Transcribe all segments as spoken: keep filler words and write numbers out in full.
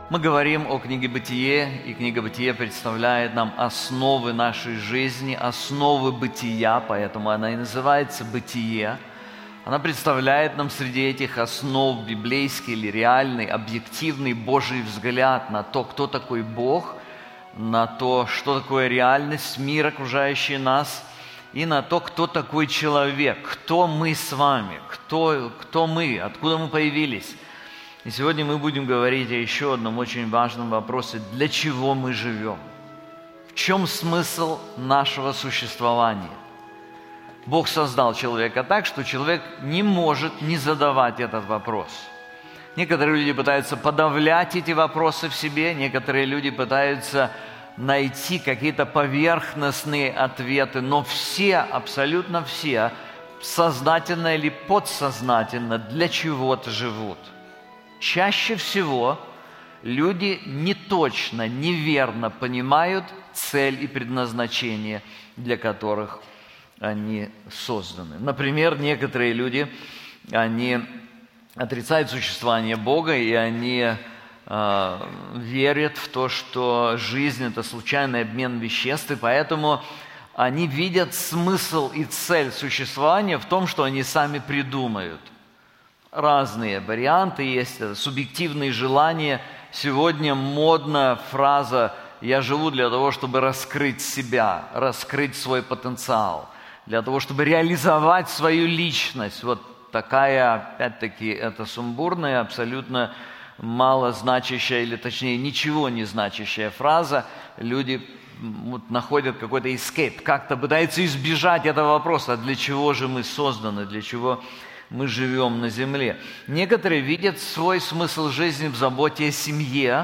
Мы говорим о книге «Бытие», и книга «Бытие» представляет нам основы нашей жизни, основы бытия, поэтому она и называется «Бытие». Она представляет нам среди этих основ библейский или реальный, объективный Божий взгляд на то, кто такой Бог, на то, что такое реальность, мир, окружающий нас, и на то, кто такой человек, кто мы с вами, кто, кто мы, откуда мы появились. И сегодня мы будем говорить о еще одном очень важном вопросе. Для чего мы живем? В чем смысл нашего существования? Бог создал человека так, что человек не может не задавать этот вопрос. Некоторые люди пытаются подавлять эти вопросы в себе, некоторые люди пытаются найти какие-то поверхностные ответы, но все, абсолютно все, сознательно или подсознательно для чего-то живут. Чаще всего люди неточно, неверно понимают цель и предназначение, для которых они созданы. Например, некоторые люди, они отрицают существование Бога, и они э, верят в то, что жизнь – это случайный обмен веществ, и поэтому они видят смысл и цель существования в том, что они сами придумают. Разные варианты есть, субъективные желания. Сегодня модна фраза «я живу для того, чтобы раскрыть себя, раскрыть свой потенциал, для того, чтобы реализовать свою личность». Вот такая, опять-таки, это сумбурная, абсолютно малозначащая, или точнее ничего не значащая фраза. Люди вот находят какой-то escape, как-то пытаются избежать этого вопроса, для чего же мы созданы, для чего мы живем на земле. Некоторые видят свой смысл жизни в заботе о семье,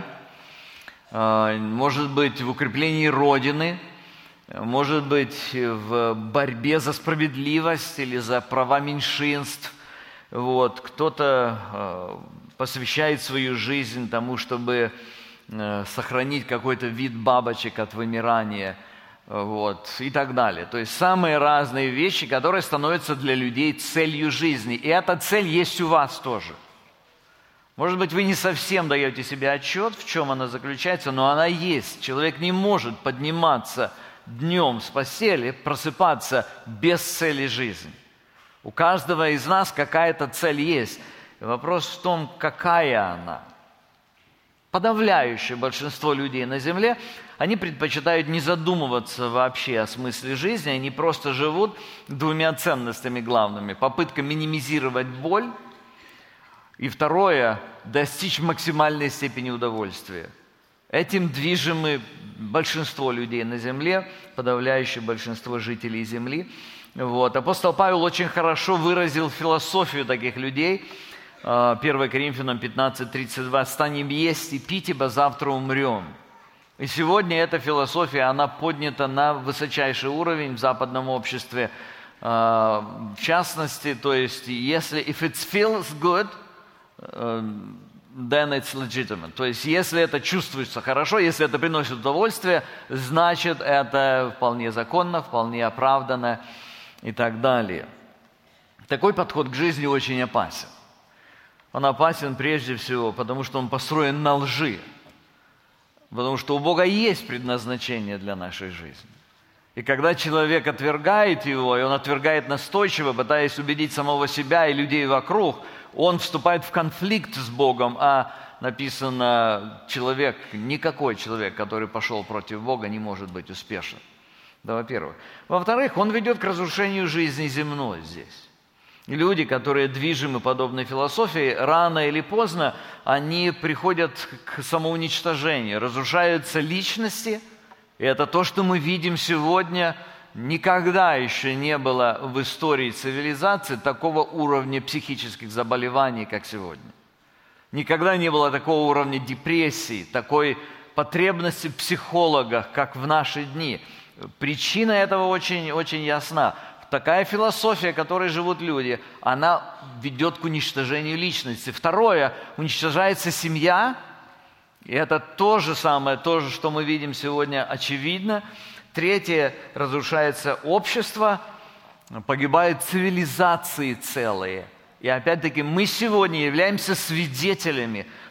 может быть, в укреплении Родины, может быть, в борьбе за справедливость или за права меньшинств. Вот. Кто-то посвящает свою жизнь тому, чтобы сохранить какой-то вид бабочек от вымирания. Вот, и так далее. То есть самые разные вещи, которые становятся для людей целью жизни. И эта цель есть у вас тоже. Может быть, вы не совсем даете себе отчет, в чем она заключается, но она есть. Человек не может подниматься днем с постели, просыпаться без цели жизни. У каждого из нас какая-то цель есть. И вопрос в том, какая она. Подавляющее большинство людей на земле, они предпочитают не задумываться вообще о смысле жизни, они просто живут двумя ценностями главными. Попытка минимизировать боль, и второе – достичь максимальной степени удовольствия. Этим движимы большинство людей на земле, подавляющее большинство жителей земли. Вот. Апостол Павел очень хорошо выразил философию таких людей. первое Коринфянам пятнадцать тридцать два. «Станем есть и пить, ибо завтра умрем». И сегодня эта философия, она поднята на высочайший уровень в западном обществе. В частности, то есть, если if it feels good, then it's legitimate. То есть, если это чувствуется хорошо, если это приносит удовольствие, значит, это вполне законно, вполне оправданно и так далее. Такой подход к жизни очень опасен. Он опасен прежде всего, потому что он построен на лжи. Потому что у Бога есть предназначение для нашей жизни. И когда человек отвергает его, и он отвергает настойчиво, пытаясь убедить самого себя и людей вокруг, он вступает в конфликт с Богом, а написано, человек, никакой человек, который пошел против Бога, не может быть успешен. Да, во-первых. Во-вторых, он ведет к разрушению жизни земной здесь. Люди, которые движимы подобной философией, рано или поздно они приходят к самоуничтожению, разрушаются личности. И это то, что мы видим сегодня. Никогда еще не было в истории цивилизации такого уровня психических заболеваний, как сегодня. Никогда не было такого уровня депрессии, такой потребности в психологах, как в наши дни. Причина этого очень, очень ясна. Такая философия, которой живут люди, она ведет к уничтожению личности. Второе, уничтожается семья, и это то же самое, то же, что мы видим сегодня, очевидно. Третье, разрушается общество, погибают цивилизации целые. И опять-таки мы сегодня являемся свидетелями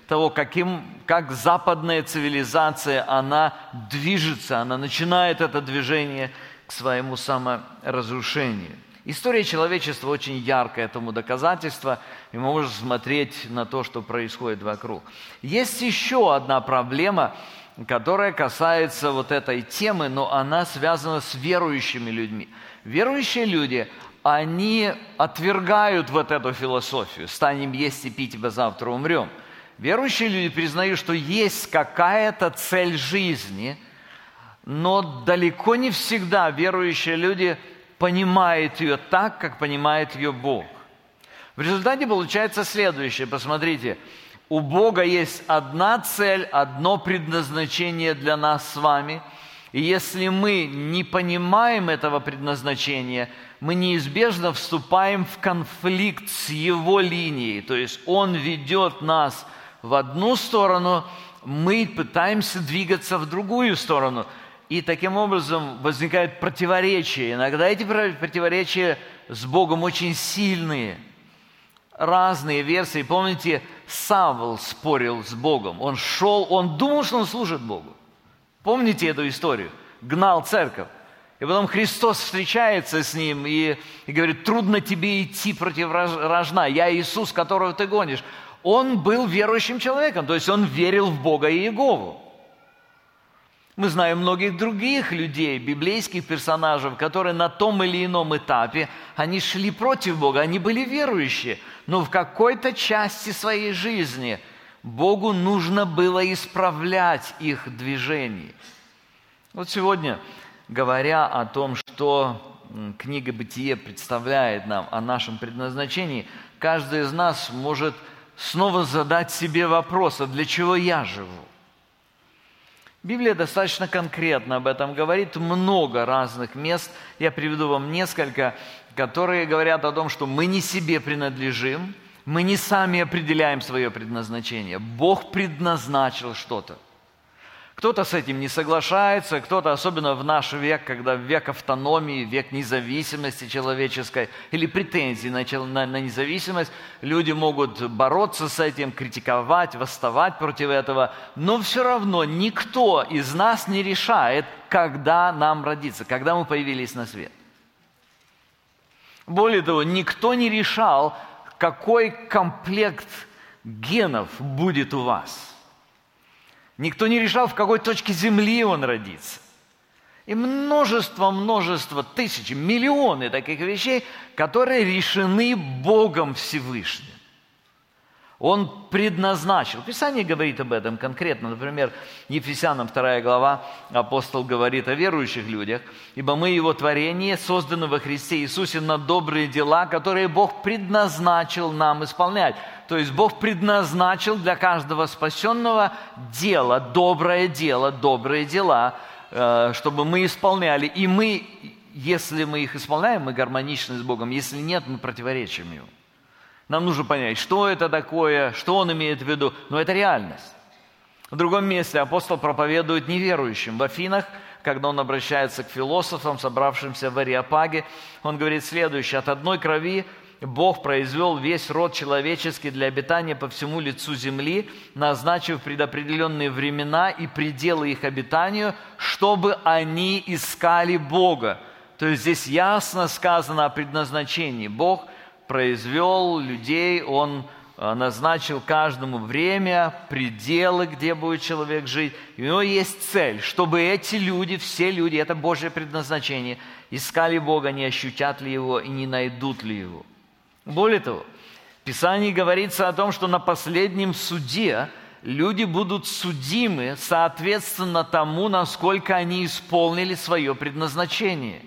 того, каким, как западная цивилизация, она движется, она начинает это движение к своему саморазрушению. История человечества очень яркое этому доказательство, и мы можем смотреть на то, что происходит вокруг. Есть еще одна проблема, которая касается вот этой темы, но она связана с верующими людьми. Верующие люди, они отвергают вот эту философию «станем есть и пить, ибо завтра умрем». Верующие люди признают, что есть какая-то цель жизни, но далеко не всегда верующие люди понимают ее так, как понимает ее Бог. В результате получается следующее. Посмотрите, у Бога есть одна цель, одно предназначение для нас с вами. И если мы не понимаем этого предназначения, мы неизбежно вступаем в конфликт с Его линией. То есть Он ведет нас в одну сторону, мы пытаемся двигаться в другую сторону. И таким образом возникает противоречие. Иногда эти противоречия с Богом очень сильные. Разные версии. Помните, Савл спорил с Богом. Он шел, он думал, что он служит Богу. Помните эту историю? Гнал церковь. И потом Христос встречается с ним и, и говорит: трудно тебе идти против рожна. Я Иисус, которого ты гонишь. Он был верующим человеком. То есть он верил в Бога и Иегову. Мы знаем многих других людей, библейских персонажей, которые на том или ином этапе, они шли против Бога, они были верующие, но в какой-то части своей жизни Богу нужно было исправлять их движение. Вот сегодня, говоря о том, что книга «Бытие» представляет нам о нашем предназначении, каждый из нас может снова задать себе вопрос: а для чего я живу? Библия достаточно конкретно об этом говорит, много разных мест. Я приведу вам несколько, которые говорят о том, что мы не себе принадлежим, мы не сами определяем свое предназначение. Бог предназначил что-то. Кто-то с этим не соглашается, кто-то, особенно в наш век, когда век автономии, век независимости человеческой или претензий на, на, на независимость, люди могут бороться с этим, критиковать, восставать против этого, но все равно никто из нас не решает, когда нам родиться, когда мы появились на свет. Более того, никто не решал, какой комплект генов будет у вас. Никто не решал, в какой точке Земли он родится. И множество, множество, тысячи, миллионы таких вещей, которые решены Богом Всевышним. Он предназначил. Писание говорит об этом конкретно. Например, Ефесянам вторая глава, апостол говорит о верующих людях. «Ибо мы Его творение, созданы во Христе Иисусе на добрые дела, которые Бог предназначил нам исполнять». То есть Бог предназначил для каждого спасенного дело, доброе дело, добрые дела, чтобы мы исполняли. И мы, если мы их исполняем, мы гармоничны с Богом. Если нет, мы противоречим Ему. Нам нужно понять, что это такое, что Он имеет в виду. Но это реальность. В другом месте апостол проповедует неверующим. В Афинах, когда он обращается к философам, собравшимся в Ареопаге, он говорит следующее: «От одной крови Бог произвел весь род человеческий для обитания по всему лицу земли, назначив предопределенные времена и пределы их обитанию, чтобы они искали Бога». То есть здесь ясно сказано о предназначении. Бог произвел людей, Он назначил каждому время, пределы, где будет человек жить. И у Него есть цель, чтобы эти люди, все люди, это Божье предназначение, искали Бога, не ощутят ли Его и не найдут ли Его. Более того, в Писании говорится о том, что на последнем суде люди будут судимы соответственно тому, насколько они исполнили свое предназначение.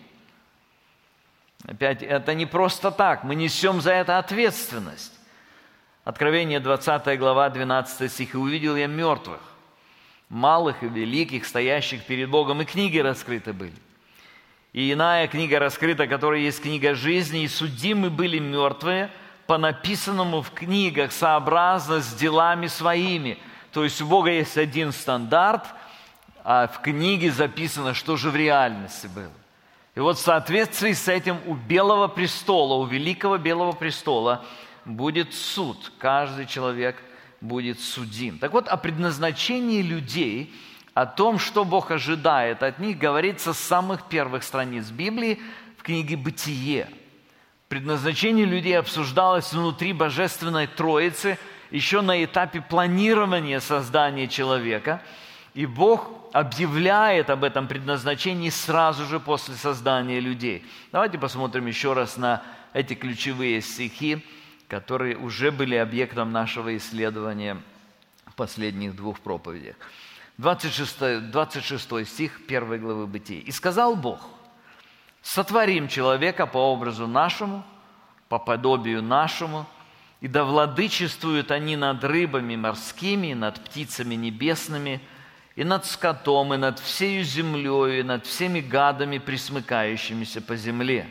Опять, это не просто так, мы несем за это ответственность. Откровение двадцатая глава, двенадцатый стих. «И увидел я мертвых, малых и великих, стоящих перед Богом, и книги раскрыты были. И иная книга раскрыта, которая есть книга жизни, и судимы были мертвые по написанному в книгах сообразно с делами своими». То есть у Бога есть один стандарт, а в книге записано, что же в реальности было. И вот в соответствии с этим у Белого престола, у Великого Белого престола будет суд. Каждый человек будет судим. Так вот, о предназначении людей, о том, что Бог ожидает от них, говорится с самых первых страниц Библии в книге «Бытие». Предназначение людей обсуждалось внутри Божественной Троицы еще на этапе планирования создания человека, и Бог объявляет об этом предназначении сразу же после создания людей. Давайте посмотрим еще раз на эти ключевые стихи, которые уже были объектом нашего исследования в последних двух проповедях. двадцать шестой, двадцать шестой стих первой главы Бытия. «И сказал Бог: сотворим человека по образу нашему, по подобию нашему, и да владычествуют они над рыбами морскими, и над птицами небесными, и над скотом, и над всею землею, и над всеми гадами, пресмыкающимися по земле.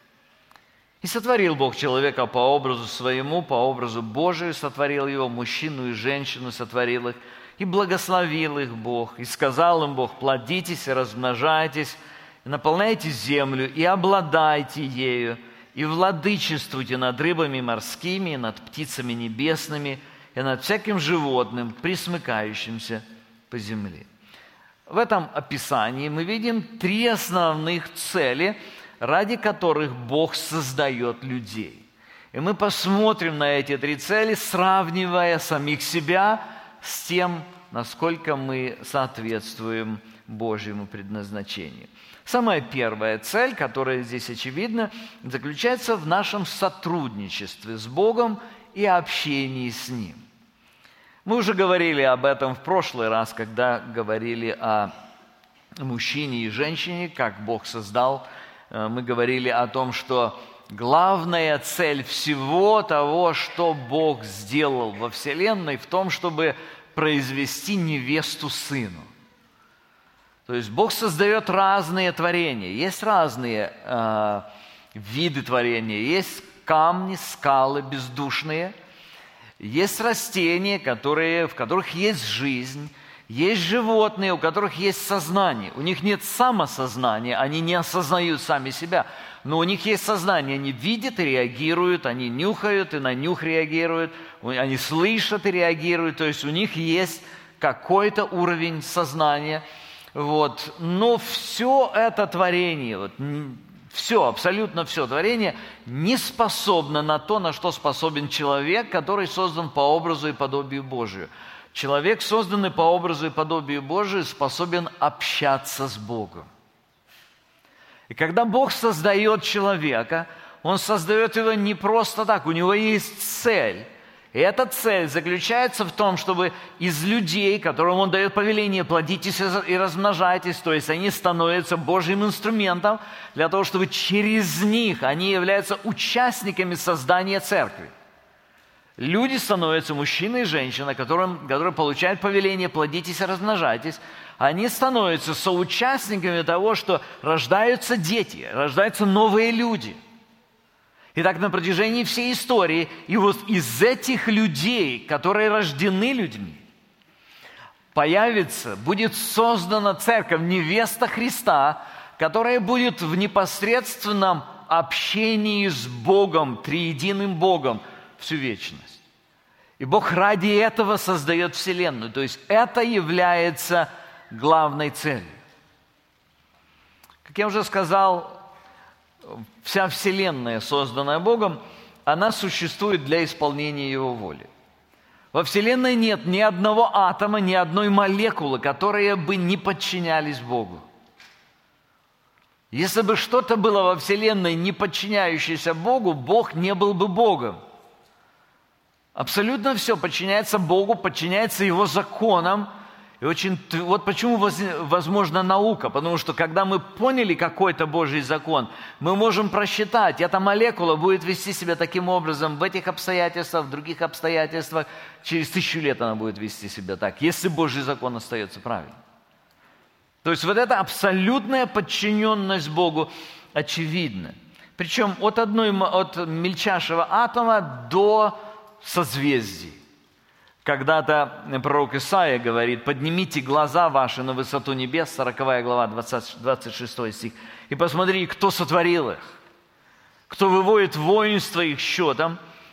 И сотворил Бог человека по образу своему, по образу Божию сотворил его, мужчину и женщину сотворил их, и благословил их Бог, и сказал им Бог: плодитесь и размножайтесь, и наполняйте землю, и обладайте ею, и владычествуйте над рыбами морскими, и над птицами небесными, и над всяким животным, пресмыкающимся по земле». В этом описании мы видим три основных цели, ради которых Бог создает людей. И мы посмотрим на эти три цели, сравнивая самих себя с тем, насколько мы соответствуем Божьему предназначению. Самая первая цель, которая здесь очевидна, заключается в нашем сотрудничестве с Богом и общении с Ним. Мы уже говорили об этом в прошлый раз, когда говорили о мужчине и женщине, как Бог создал. Мы говорили о том, что главная цель всего того, что Бог сделал во Вселенной, в том, чтобы произвести невесту сыну. То есть Бог создает разные творения. Есть разные э, виды творения. Есть камни, скалы бездушные. Есть растения, которые, в которых есть жизнь. Есть животные, у которых есть сознание. У них нет самосознания, они не осознают сами себя. Но у них есть сознание. Они видят и реагируют, они нюхают и на нюх реагируют. Они слышат и реагируют. То есть у них есть какой-то уровень сознания. Вот. Но все это творение, вот, все, абсолютно все творение не способно на то, на что способен человек, который создан по образу и подобию Божию. Человек, созданный по образу и подобию Божию, способен общаться с Богом. И когда Бог создает человека, Он создает его не просто так, у него есть цель. И эта цель заключается в том, чтобы из людей, которым Он дает повеление, плодитесь и размножайтесь, то есть они становятся Божьим инструментом для того, чтобы через них они являются участниками создания церкви. Люди становятся мужчина и женщина, которым, которые получают повеление, плодитесь и размножайтесь. Они становятся соучастниками того, что рождаются дети, рождаются новые люди. И так на протяжении всей истории, и вот из этих людей, которые рождены людьми, появится, будет создана церковь, невеста Христа, которая будет в непосредственном общении с Богом, триединым Богом, всю вечность. И Бог ради этого создает Вселенную. То есть это является главной целью. Как я уже сказал, вся Вселенная, созданная Богом, она существует для исполнения Его воли. Во Вселенной нет ни одного атома, ни одной молекулы, которые бы не подчинялись Богу. Если бы что-то было во Вселенной, не подчиняющееся Богу, Бог не был бы Богом. Абсолютно все подчиняется Богу, подчиняется Его законам. И очень, вот почему возможна наука, потому что когда мы поняли какой-то Божий закон, мы можем просчитать, эта молекула будет вести себя таким образом в этих обстоятельствах, в других обстоятельствах, через тысячу лет она будет вести себя так, если Божий закон остается правильным. То есть вот эта абсолютная подчиненность Богу очевидна. Причем от, одной, от мельчайшего атома до созвездий. Когда-то пророк Исаия говорит: «Поднимите глаза ваши на высоту небес», сороковая глава, двадцать шестой стих, «и посмотри, кто сотворил их, кто выводит воинство их счетом,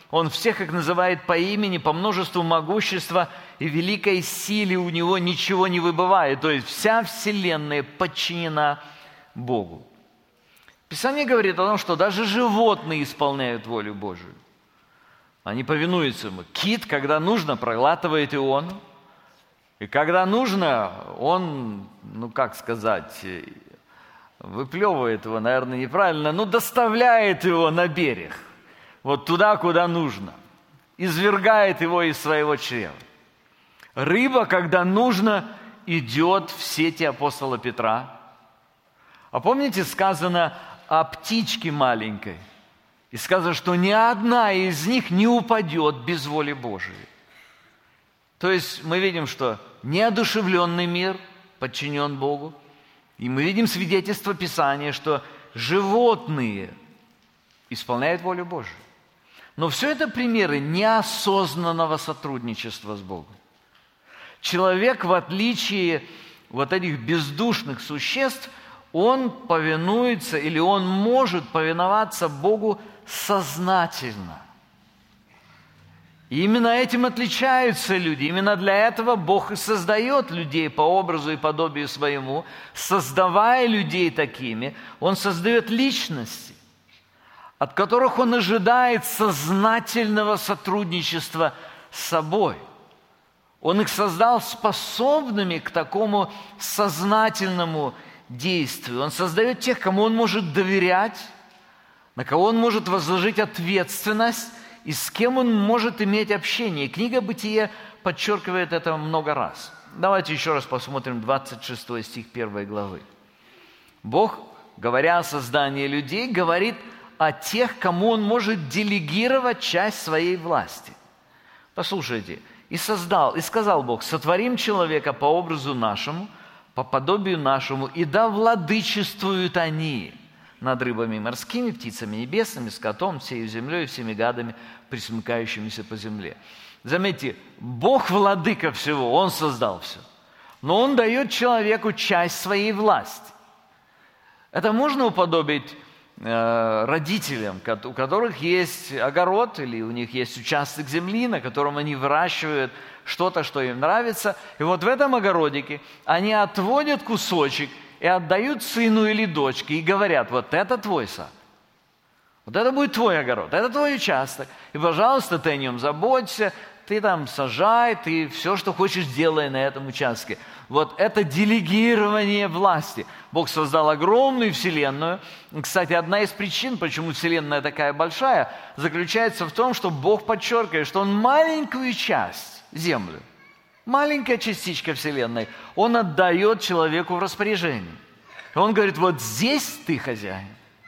Он всех их называет по имени, по множеству могущества и великой силе у него ничего не выбывает. То есть вся вселенная подчинена Богу. Писание говорит о том, что даже животные исполняют волю Божию. Они повинуются ему. Кит, когда нужно, проглатывает иону. И когда нужно, он, ну как сказать, выплевывает его, наверное, неправильно, но доставляет его на берег. Вот туда, куда нужно. Извергает его из своего чрева. Рыба, когда нужно, идет в сети апостола Петра. А помните, сказано о птичке маленькой? И сказано, что ни одна из них не упадет без воли Божией. То есть мы видим, что неодушевленный мир подчинен Богу. И мы видим свидетельство Писания, что животные исполняют волю Божию. Но все это примеры неосознанного сотрудничества с Богом. Человек, в отличие вот этих бездушных существ, он повинуется или он может повиноваться Богу сознательно. И именно этим отличаются люди. Именно для этого Бог и создает людей по образу и подобию своему. Создавая людей такими, Он создает личности, от которых Он ожидает сознательного сотрудничества с собой. Он их создал способными к такому сознательному действию. Он создает тех, кому Он может доверять, на кого Он может возложить ответственность, и с кем он может иметь общение. И книга «Бытие» подчеркивает это много раз. Давайте еще раз посмотрим двадцать шестой стих первой главы. Бог, говоря о создании людей, говорит о тех, кому Он может делегировать часть своей власти. Послушайте. «И создал, и сказал Бог, сотворим человека по образу нашему, по подобию нашему, и да владычествуют они над рыбами морскими, птицами небесными, скотом, всею землей и всеми гадами, присмыкающимися по земле». Заметьте, Бог владыка всего, Он создал все. Но Он дает человеку часть своей власти. Это можно уподобить э, родителям, у которых есть огород или у них есть участок земли, на котором они выращивают что-то, что им нравится. И вот в этом огородике они отводят кусочек и отдают сыну или дочке, и говорят: вот это твой сад, вот это будет твой огород, это твой участок, и, пожалуйста, ты о нем заботься, ты там сажай, ты все, что хочешь, делай на этом участке. Вот это делегирование власти. Бог создал огромную вселенную. Кстати, одна из причин, почему вселенная такая большая, заключается в том, что Бог подчеркивает, что Он маленькую часть, землю, маленькая частичка вселенной, Он отдает человеку в распоряжение. Он говорит: вот здесь ты хозяин.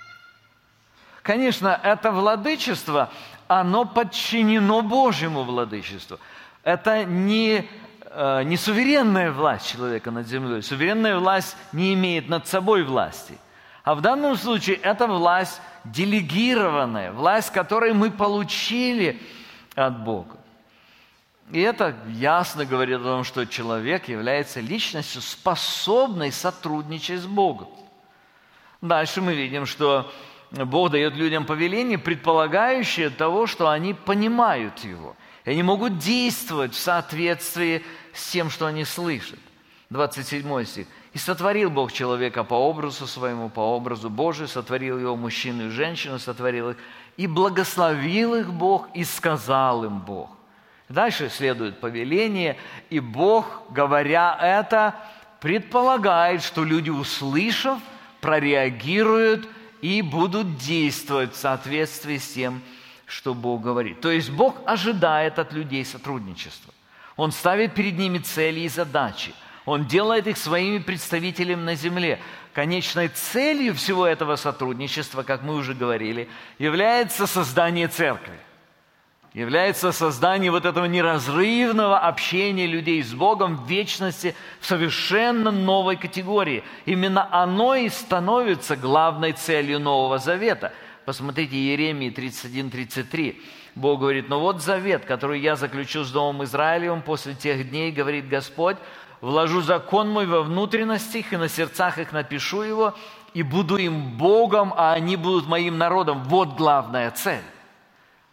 Конечно, это владычество, оно подчинено Божьему владычеству. Это не, э, не суверенная власть человека над землей. Суверенная власть не имеет над собой власти. А в данном случае это власть делегированная, власть, которую мы получили от Бога. И это ясно говорит о том, что человек является личностью, способной сотрудничать с Богом. Дальше мы видим, что Бог дает людям повеление, предполагающее того, что они понимают Его. И они могут действовать в соответствии с тем, что они слышат. двадцать седьмой стих. «И сотворил Бог человека по образу своему, по образу Божию, сотворил его мужчину и женщину, сотворил их, и благословил их Бог, и сказал им Бог». Дальше следует повеление, и Бог, говоря это, предполагает, что люди, услышав, прореагируют и будут действовать в соответствии с тем, что Бог говорит. То есть Бог ожидает от людей сотрудничества. Он ставит перед ними цели и задачи. Он делает их своими представителями на земле. Конечной целью всего этого сотрудничества, как мы уже говорили, является создание церкви. Является создание вот этого неразрывного общения людей с Богом в вечности в совершенно новой категории. Именно оно и становится главной целью Нового Завета. Посмотрите, Иеремии тридцать один тридцать три. Бог говорит: «Но вот завет, который я заключу с Домом Израилевым после тех дней, говорит Господь, вложу закон мой во внутренности их, и на сердцах их напишу его, и буду им Богом, а они будут моим народом». Вот главная цель.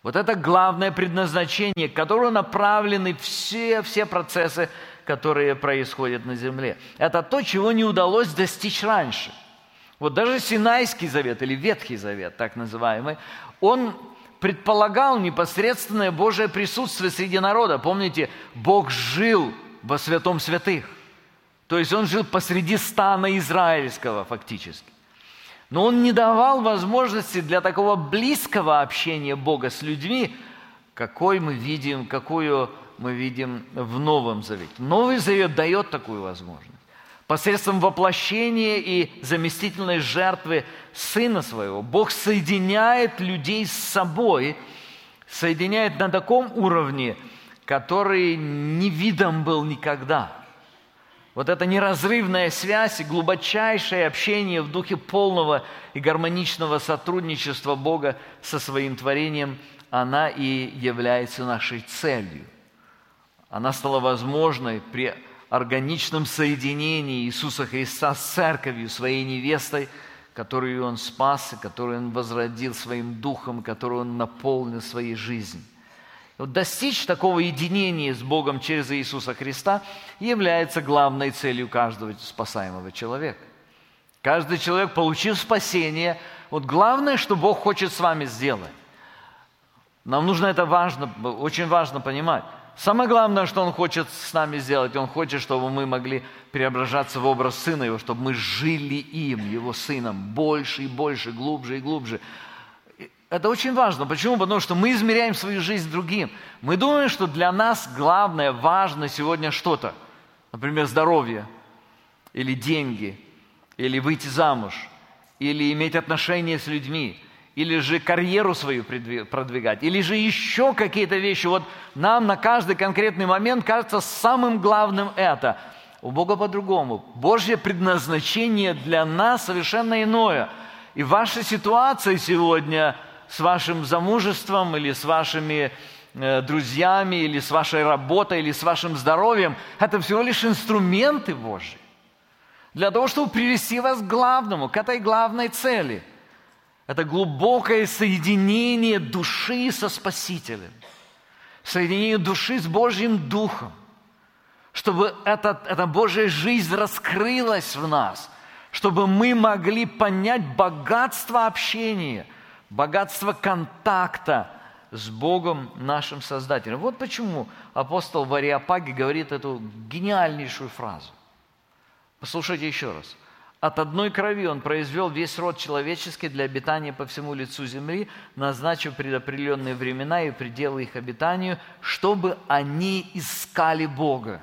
Вот это главное предназначение, к которому направлены все, все процессы, которые происходят на земле. Это то, чего не удалось достичь раньше. Вот даже Синайский завет, или Ветхий завет, так называемый, он предполагал непосредственное Божие присутствие среди народа. Помните, Бог жил во святом святых. То есть Он жил посреди стана израильского фактически. Но Он не давал возможности для такого близкого общения Бога с людьми, какой мы видим, какую мы видим в Новом Завете. Новый Завет дает такую возможность. Посредством воплощения и заместительной жертвы Сына Своего Бог соединяет людей с собой, соединяет на таком уровне, который не видом был никогда. Вот эта неразрывная связь и глубочайшее общение в духе полного и гармоничного сотрудничества Бога со своим творением, она и является нашей целью. Она стала возможной при органичном соединении Иисуса Христа с Церковью, своей невестой, которую Он спас, и которую Он возродил Своим Духом, которую Он наполнил своей жизнью. Вот достичь такого единения с Богом через Иисуса Христа является главной целью каждого спасаемого человека. Каждый человек, получив спасение, вот главное, что Бог хочет с вами сделать. Нам нужно это важно, очень важно понимать. Самое главное, что Он хочет с нами сделать, Он хочет, чтобы мы могли преображаться в образ Сына Его, чтобы мы жили им, Его Сыном, больше и больше, глубже и глубже. Это очень важно. Почему? Потому что мы измеряем свою жизнь другим. Мы думаем, что для нас главное, важно сегодня что-то. Например, здоровье, или деньги, или выйти замуж, или иметь отношения с людьми, или же карьеру свою продвигать, или же еще какие-то вещи. Вот нам на каждый конкретный момент кажется самым главным это. У Бога по-другому. Божье предназначение для нас совершенно иное. И ваша ситуация сегодня с вашим замужеством, или с вашими э, друзьями, или с вашей работой, или с вашим здоровьем, это всего лишь инструменты Божьи. Для того, чтобы привести вас к главному, к этой главной цели. Это глубокое соединение души со Спасителем. Соединение души с Божьим Духом. Чтобы эта, эта Божья жизнь раскрылась в нас. Чтобы мы могли понять богатство общения, богатство контакта с Богом, нашим Создателем. Вот почему апостол в Ареопаге говорит эту гениальнейшую фразу. Послушайте еще раз. «От одной крови Он произвел весь род человеческий для обитания по всему лицу земли, назначив предопределенные времена и пределы их обитанию, чтобы они искали Бога.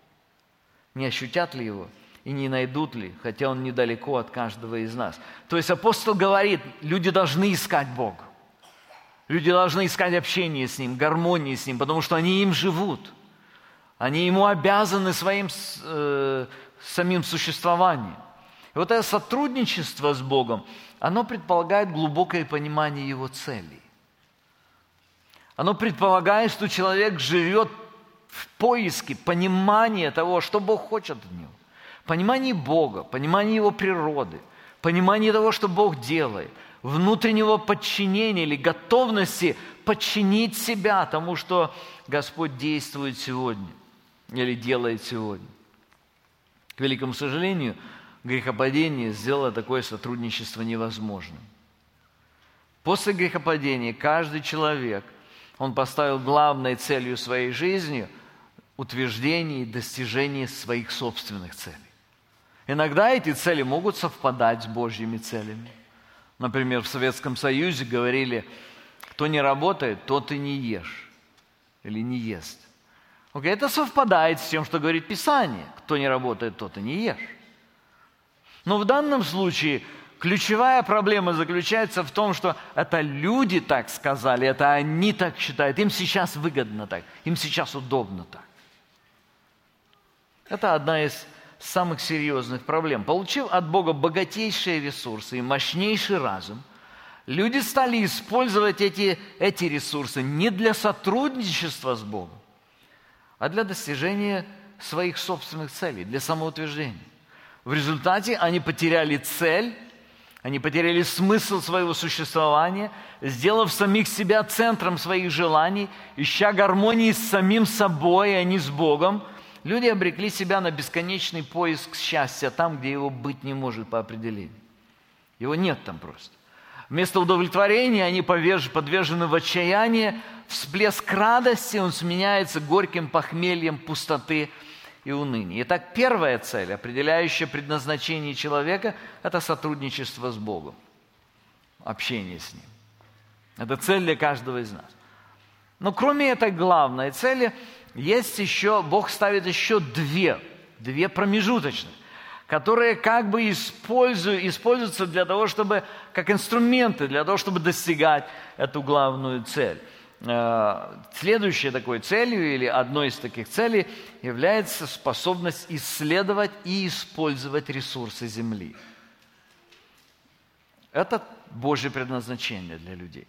Не ощутят ли Его? И не найдут ли, хотя Он недалеко от каждого из нас». То есть апостол говорит, люди должны искать Бога. Люди должны искать общение с Ним, гармонии с Ним, потому что они им живут. Они Ему обязаны своим э, самим существованием. И вот это сотрудничество с Богом, оно предполагает глубокое понимание Его целей. Оно предполагает, что человек живет в поиске понимания того, что Бог хочет от него. Понимание Бога, понимание Его природы, понимание того, что Бог делает, внутреннего подчинения или готовности подчинить себя тому, что Господь действует сегодня или делает сегодня. К великому сожалению, грехопадение сделало такое сотрудничество невозможным. После грехопадения каждый человек, он поставил главной целью своей жизни утверждение и достижение своих собственных целей. Иногда эти цели могут совпадать с Божьими целями. Например, в Советском Союзе говорили, кто не работает, тот и не ешь или не ест. Окей, это совпадает с тем, что говорит Писание. Кто не работает, тот и не ешь. Но в данном случае ключевая проблема заключается в том, что это люди так сказали, это они так считают, им сейчас выгодно так, им сейчас удобно так. Это одна из самых серьезных проблем. Получив от Бога богатейшие ресурсы и мощнейший разум, люди стали использовать эти, эти ресурсы не для сотрудничества с Богом, а для достижения своих собственных целей, для самоутверждения. В результате они потеряли цель, Они потеряли смысл своего существования, сделав самих себя центром своих желаний, ища гармонии с самим собой, а не с Богом. Люди обрекли себя на бесконечный поиск счастья там, где его быть не может по определению. Его нет там просто. Вместо удовлетворения они подвержены в отчаяние, всплеск радости, он сменяется горьким похмельем пустоты и уныния. Итак, первая цель, определяющая предназначение человека, это сотрудничество с Богом, общение с Ним. Это цель для каждого из нас. Но кроме этой главной цели, есть еще, Бог ставит еще две, две промежуточных, которые как бы используют, используются для того, чтобы, как инструменты, для того, чтобы достигать эту главную цель. Следующей такой целью, или одной из таких целей, является способность исследовать и использовать ресурсы Земли. Это Божье предназначение для людей.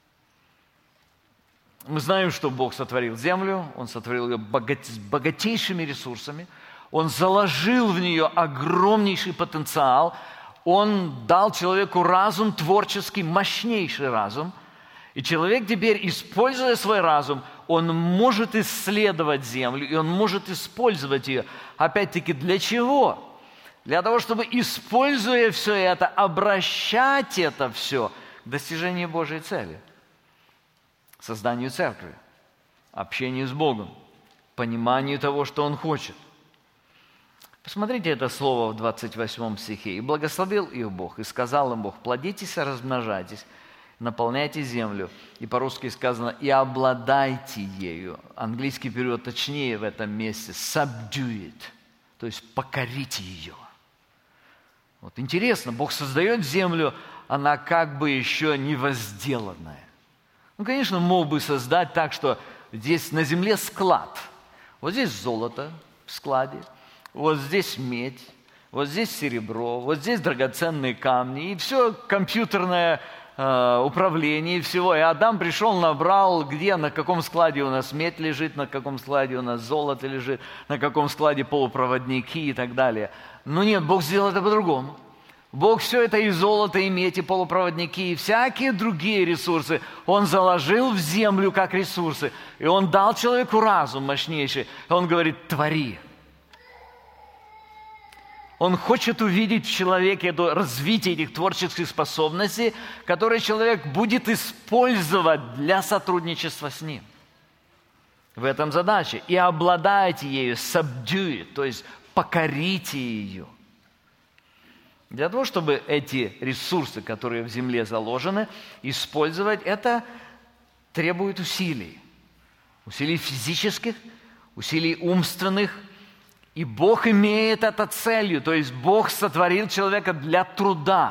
Мы знаем, что Бог сотворил землю, Он сотворил ее богатейшими ресурсами, Он заложил в нее огромнейший потенциал, Он дал человеку разум творческий, мощнейший разум, и человек теперь, используя свой разум, он может исследовать землю, и он может использовать ее. Опять-таки, для чего? Для того, чтобы, используя все это, обращать это все к достижению Божьей цели. Созданию церкви, общению с Богом, пониманию того, что Он хочет. Посмотрите это слово в двадцать восьмом стихе. «И благословил их Бог, и сказал им Бог, плодитесь и размножайтесь, наполняйте землю». И по-русски сказано, «и обладайте ею». Английский перевод точнее в этом месте, «subdue it», то есть «покорите ее». Вот интересно, Бог создает землю, она как бы еще не возделанная. Ну, конечно, мог бы создать так, что здесь на земле склад. Вот здесь золото в складе, вот здесь медь, вот здесь серебро, вот здесь драгоценные камни, и все компьютерное э, управление, и всего. И Адам пришел, набрал, где, на каком складе у нас медь лежит, на каком складе у нас золото лежит, на каком складе полупроводники и так далее. Но нет, Бог сделал это по-другому. Бог все это и золото, и медь, и полупроводники, и всякие другие ресурсы Он заложил в землю как ресурсы. И Он дал человеку разум мощнейший. И Он говорит, твори. Он хочет увидеть в человеке это развитие этих творческих способностей, которые человек будет использовать для сотрудничества с Ним. В этом задача. И обладайте ею, subdue, то есть покорите ее. Для того, чтобы эти ресурсы, которые в земле заложены, использовать, это требует усилий. Усилий физических, усилий умственных. И Бог имеет это целью. То есть Бог сотворил человека для труда.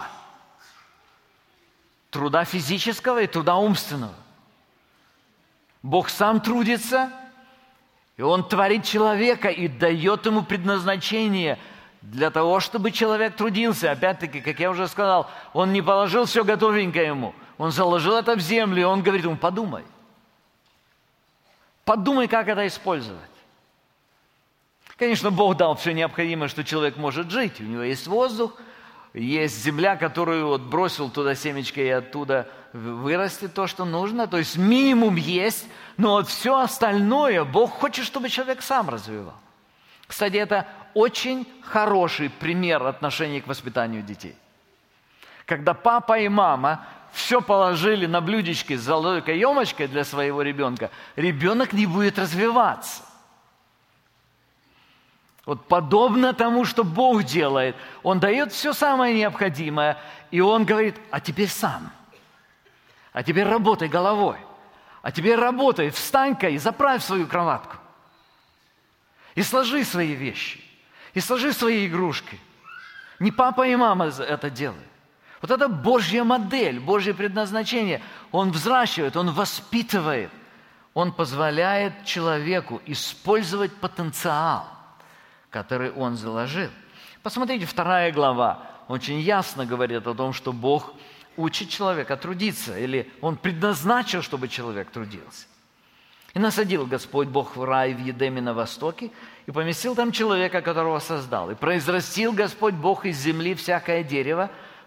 Труда физического и труда умственного. Бог сам трудится, и Он творит человека и дает ему предназначение для того, чтобы человек трудился. Опять-таки, как я уже сказал, Он не положил все готовенькое ему. Он заложил это в землю, и Он говорит ему, подумай. Подумай, как это использовать. Конечно, Бог дал все необходимое, что человек может жить. У него есть воздух, есть земля, которую вот бросил туда семечко, и оттуда вырастет то, что нужно. То есть минимум есть, но вот все остальное Бог хочет, чтобы человек сам развивал. Кстати, это очень хороший пример отношения к воспитанию детей. Когда папа и мама все положили на блюдечке с золотой каемочкой для своего ребенка, ребенок не будет развиваться. Вот подобно тому, что Бог делает, Он дает все самое необходимое, и Он говорит, а теперь сам, а теперь работай головой, а теперь работай, встань-ка и заправь свою кроватку, и сложи свои вещи, и сложи свои игрушки. Не папа и мама это делают. Вот это Божья модель, Божье предназначение. Он взращивает, Он воспитывает, Он позволяет человеку использовать потенциал, который Он заложил. Посмотрите, вторая глава очень ясно говорит о том, что Бог учит человека трудиться, или Он предназначил, чтобы человек трудился. «И насадил Господь Бог в рай в Едеме на востоке, и поместил там человека, которого создал. И произрастил Господь Бог из земли всякое дерево,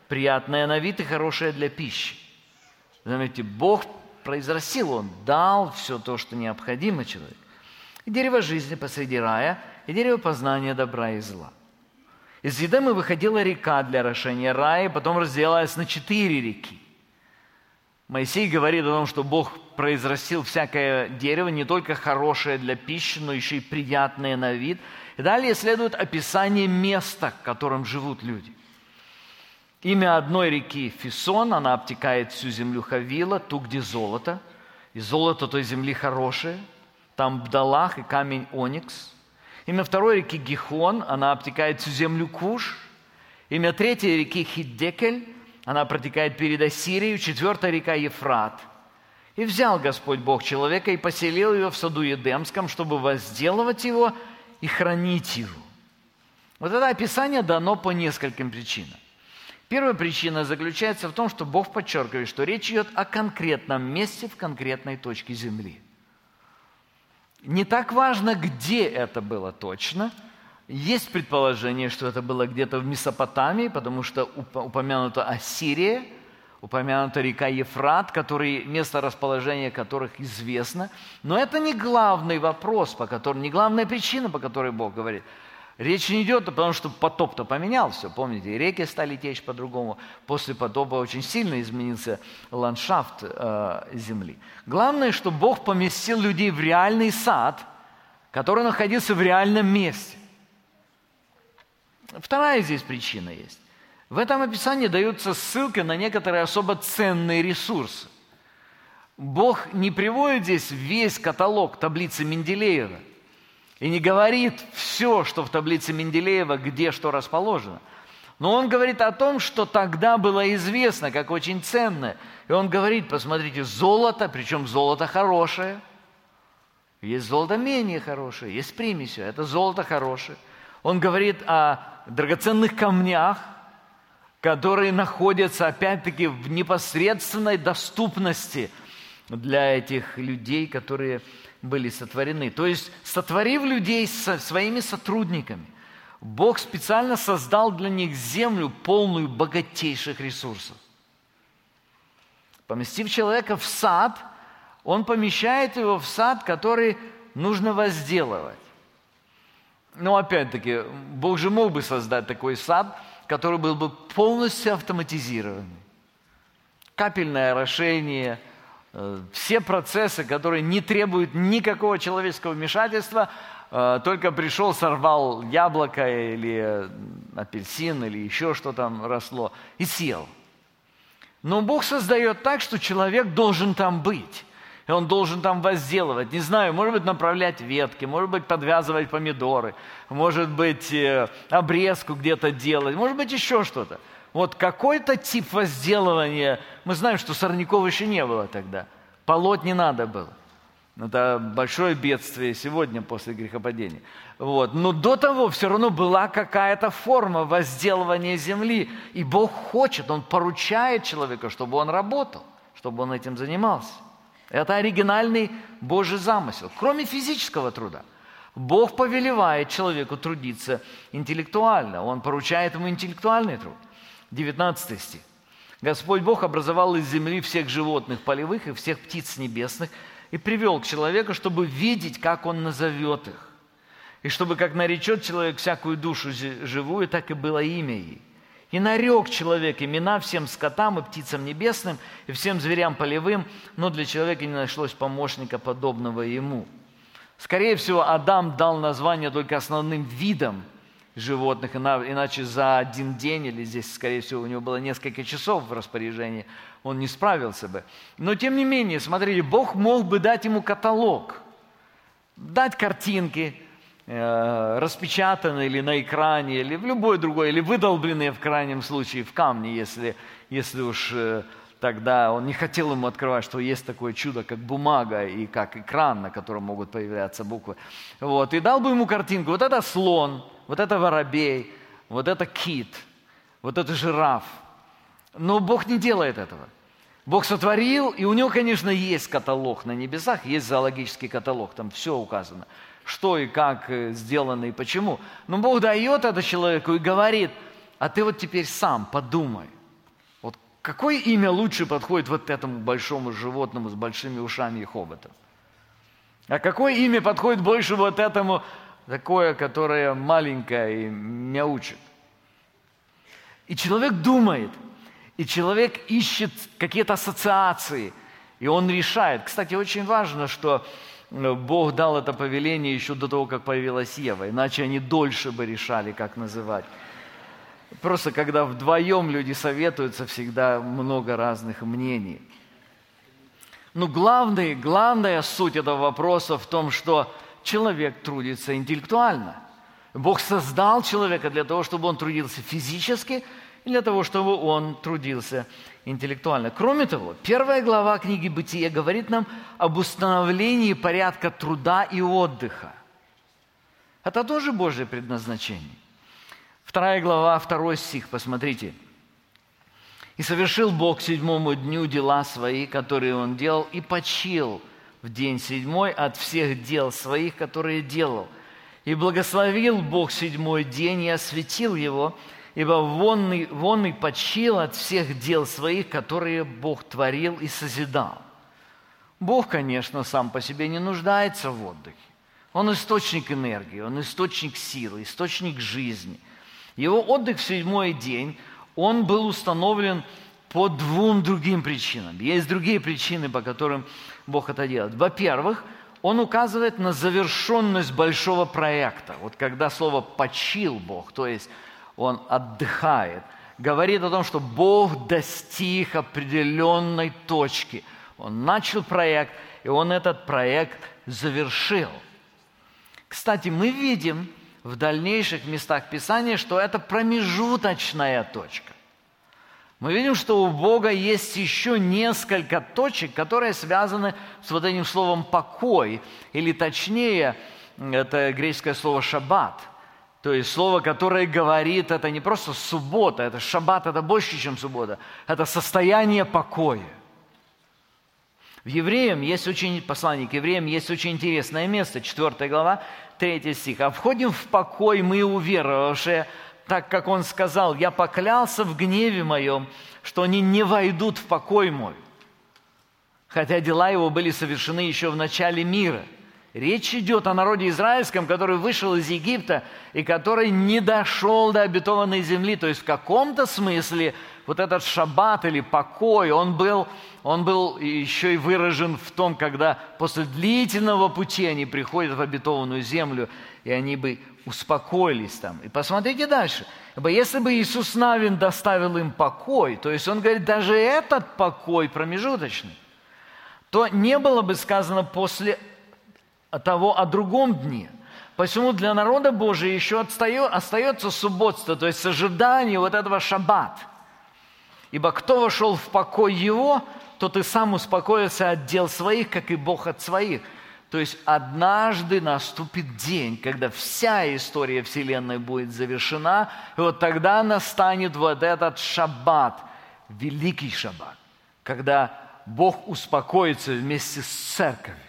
приятное на вид и хорошее для пищи. Заметьте, Бог произрастил, Он дал все то, что необходимо человеку. И дерево жизни посреди рая, и дерево познания добра и зла. Из Едема выходила река для орошения рая, потом разделялась на четыре реки. Моисей говорит о том, что Бог произрастил всякое дерево, не только хорошее для пищи, но еще и приятное на вид. И далее следует описание места, в котором живут люди. Имя одной реки Фисон, она обтекает всю землю Хавила, ту, где золото. И золото той земли хорошее, там бдалах и камень оникс. Имя второй реки Гихон, она обтекает всю землю Куш. Имя третьей реки Хиддекель, она протекает перед Ассирией. Четвертая река Ефрат. И взял Господь Бог человека и поселил его в саду Едемском, чтобы возделывать его и хранить его. Вот это описание дано по нескольким причинам. Первая причина заключается в том, что Бог подчеркивает, что речь идет о конкретном месте в конкретной точке земли. Не так важно, где это было точно. Есть предположение, что это было где-то в Месопотамии, потому что упомянута Ассирия, упомянута река Ефрат, которые, место расположения которых известно. Но это не главный вопрос, по которому, не главная причина, по которой Бог говорит. Речь не идет о том, что потоп-то поменял все. Помните, реки стали течь по-другому. После потопа очень сильно изменился ландшафт э, земли. Главное, что Бог поместил людей в реальный сад, который находился в реальном месте. Вторая здесь причина есть. В этом описании даются ссылки на некоторые особо ценные ресурсы. Бог не приводит здесь весь каталог таблицы Менделеева и не говорит все, что в таблице Менделеева, где что расположено. Но Он говорит о том, что тогда было известно, как очень ценное. И Он говорит, посмотрите, золото, причем золото хорошее. Есть золото менее хорошее, есть примесью, это золото хорошее. Он говорит о драгоценных камнях, которые находятся, опять-таки, в непосредственной доступности для этих людей, которые были сотворены. То есть, сотворив людей со своими сотрудниками, Бог специально создал для них землю, полную богатейших ресурсов. Поместив человека в сад, Он помещает его в сад, который нужно возделывать. Но опять-таки, Бог же мог бы создать такой сад, который был бы полностью автоматизированный. Капельное орошение, все процессы, которые не требуют никакого человеческого вмешательства, только пришел, сорвал яблоко или апельсин, или еще что там росло, и съел. Но Бог создает так, что человек должен там быть. И он должен там возделывать, не знаю, может быть, направлять ветки, может быть, подвязывать помидоры, может быть, обрезку где-то делать, может быть, еще что-то. Вот какой-то тип возделывания, мы знаем, что сорняков еще не было тогда, полоть не надо было. Это большое бедствие сегодня после грехопадения. Вот. Но до того все равно была какая-то форма возделывания земли. И Бог хочет, Он поручает человеку, чтобы он работал, чтобы он этим занимался. Это оригинальный Божий замысел. Кроме физического труда, Бог повелевает человеку трудиться интеллектуально. Он поручает ему интеллектуальный труд. девятнадцатый стих. Господь Бог образовал из земли всех животных полевых и всех птиц небесных и привел к человеку, чтобы видеть, как он назовет их. И чтобы, как наречет человек всякую душу живую, так и было имя ей. И нарек человек имена всем скотам и птицам небесным, и всем зверям полевым, но для человека не нашлось помощника, подобного ему. Скорее всего, Адам дал название только основным видам животных, иначе за один день, или здесь, скорее всего, у него было несколько часов в распоряжении, он не справился бы. Но, тем не менее, смотрите, Бог мог бы дать ему каталог, дать картинки, распечатанные или на экране, или в любой другой, или выдолбленные в крайнем случае в камне, если, если уж тогда он не хотел ему открывать, что есть такое чудо, как бумага и как экран, на котором могут появляться буквы. Вот. И дал бы ему картинку. Вот это слон, вот это воробей, вот это кит, вот это жираф. Но Бог не делает этого. Бог сотворил, и у него, конечно, есть каталог на небесах, есть зоологический каталог, там все указано. Что и как сделано и почему. Но Бог дает это человеку и говорит, а ты вот теперь сам подумай, какое имя лучше подходит вот этому большому животному с большими ушами и хоботом? А какое имя подходит больше вот этому, такое, которое маленькое и мяучит? И человек думает, и человек ищет какие-то ассоциации, и он решает. Кстати, очень важно, что Бог дал это повеление еще до того, как появилась Ева, иначе они дольше бы решали, как называть. Просто когда вдвоем люди советуются, всегда много разных мнений. Но главная, главная суть этого вопроса в том, что человек трудится интеллектуально. Бог создал человека для того, чтобы он трудился физически, и для того, чтобы он трудился интеллектуально. Кроме того, первая глава книги «Бытие» говорит нам об установлении порядка труда и отдыха. Это тоже Божье предназначение. Вторая глава, второй стих, посмотрите. «И совершил Бог к седьмому дню дела свои, которые Он делал, и почил в день седьмой от всех дел своих, которые делал. И благословил Бог седьмой день и осветил его, ибо вонный, вонный почил от всех дел своих, которые Бог творил и созидал». Бог, конечно, сам по себе не нуждается в отдыхе. Он источник энергии, Он источник силы, источник жизни. Его отдых в седьмой день, он был установлен по двум другим причинам. Есть другие причины, по которым Бог это делает. Во-первых, он указывает на завершенность большого проекта. Вот когда слово «почил Бог», то есть он отдыхает, говорит о том, что Бог достиг определенной точки. Он начал проект, и он этот проект завершил. Кстати, мы видим в дальнейших местах Писания, что это промежуточная точка. Мы видим, что у Бога есть еще несколько точек, которые связаны с вот этим словом «покой», или точнее, это греческое слово «шаббат». То есть слово, которое говорит, это не просто суббота, это шаббат, это больше, чем суббота, это состояние покоя. В Евреям есть очень, послании к Евреям есть очень интересное место, четвёртая глава, третий стих. «А входим в покой мы, уверовавшие, так как Он сказал, я поклялся в гневе моем, что они не войдут в покой мой, хотя дела его были совершены еще в начале мира». Речь идет о народе израильском, который вышел из Египта и который не дошел до обетованной земли. То есть в каком-то смысле вот этот шаббат или покой, он был, он был еще и выражен в том, когда после длительного пути они приходят в обетованную землю, и они бы успокоились там. И посмотрите дальше. Ибо если бы Иисус Навин доставил им покой, то есть он говорит, даже этот покой промежуточный, то не было бы сказано после того о другом дне. Посему для народа Божия еще отстает, остается субботство, то есть ожидание вот этого шаббат. Ибо кто вошел в покой его, тот и сам успокоился от дел своих, как и Бог от своих. То есть однажды наступит день, когда вся история Вселенной будет завершена, и вот тогда настанет вот этот шаббат, великий шаббат, когда Бог успокоится вместе с церковью.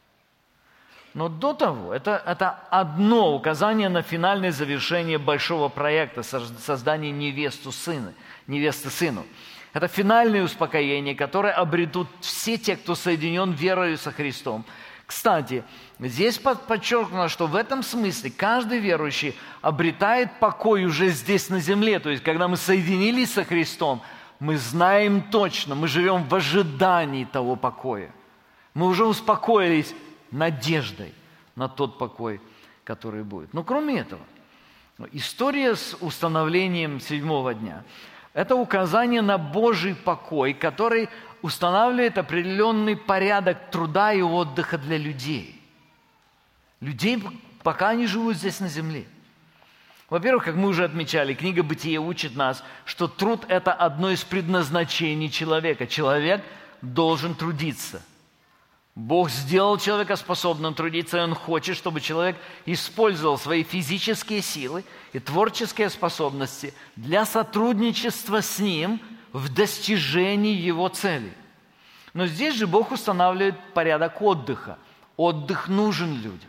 Но до того, это, это одно указание на финальное завершение большого проекта создания невесту сына, невесты сыну. Это финальное успокоение, которое обретут все те, кто соединен верою со Христом. Кстати, здесь подчеркнуто, что в этом смысле каждый верующий обретает покой уже здесь на земле. То есть, когда мы соединились со Христом, мы знаем точно, мы живем в ожидании того покоя. Мы уже успокоились надеждой на тот покой, который будет. Но кроме этого, история с установлением седьмого дня – это указание на Божий покой, который устанавливает определенный порядок труда и отдыха для людей. Людей, пока они живут здесь на земле. Во-первых, как мы уже отмечали, книга «Бытие» учит нас, что труд – это одно из предназначений человека. Человек должен трудиться. Бог сделал человека способным трудиться, и Он хочет, чтобы человек использовал свои физические силы и творческие способности для сотрудничества с Ним в достижении Его целей. Но здесь же Бог устанавливает порядок отдыха. Отдых нужен людям.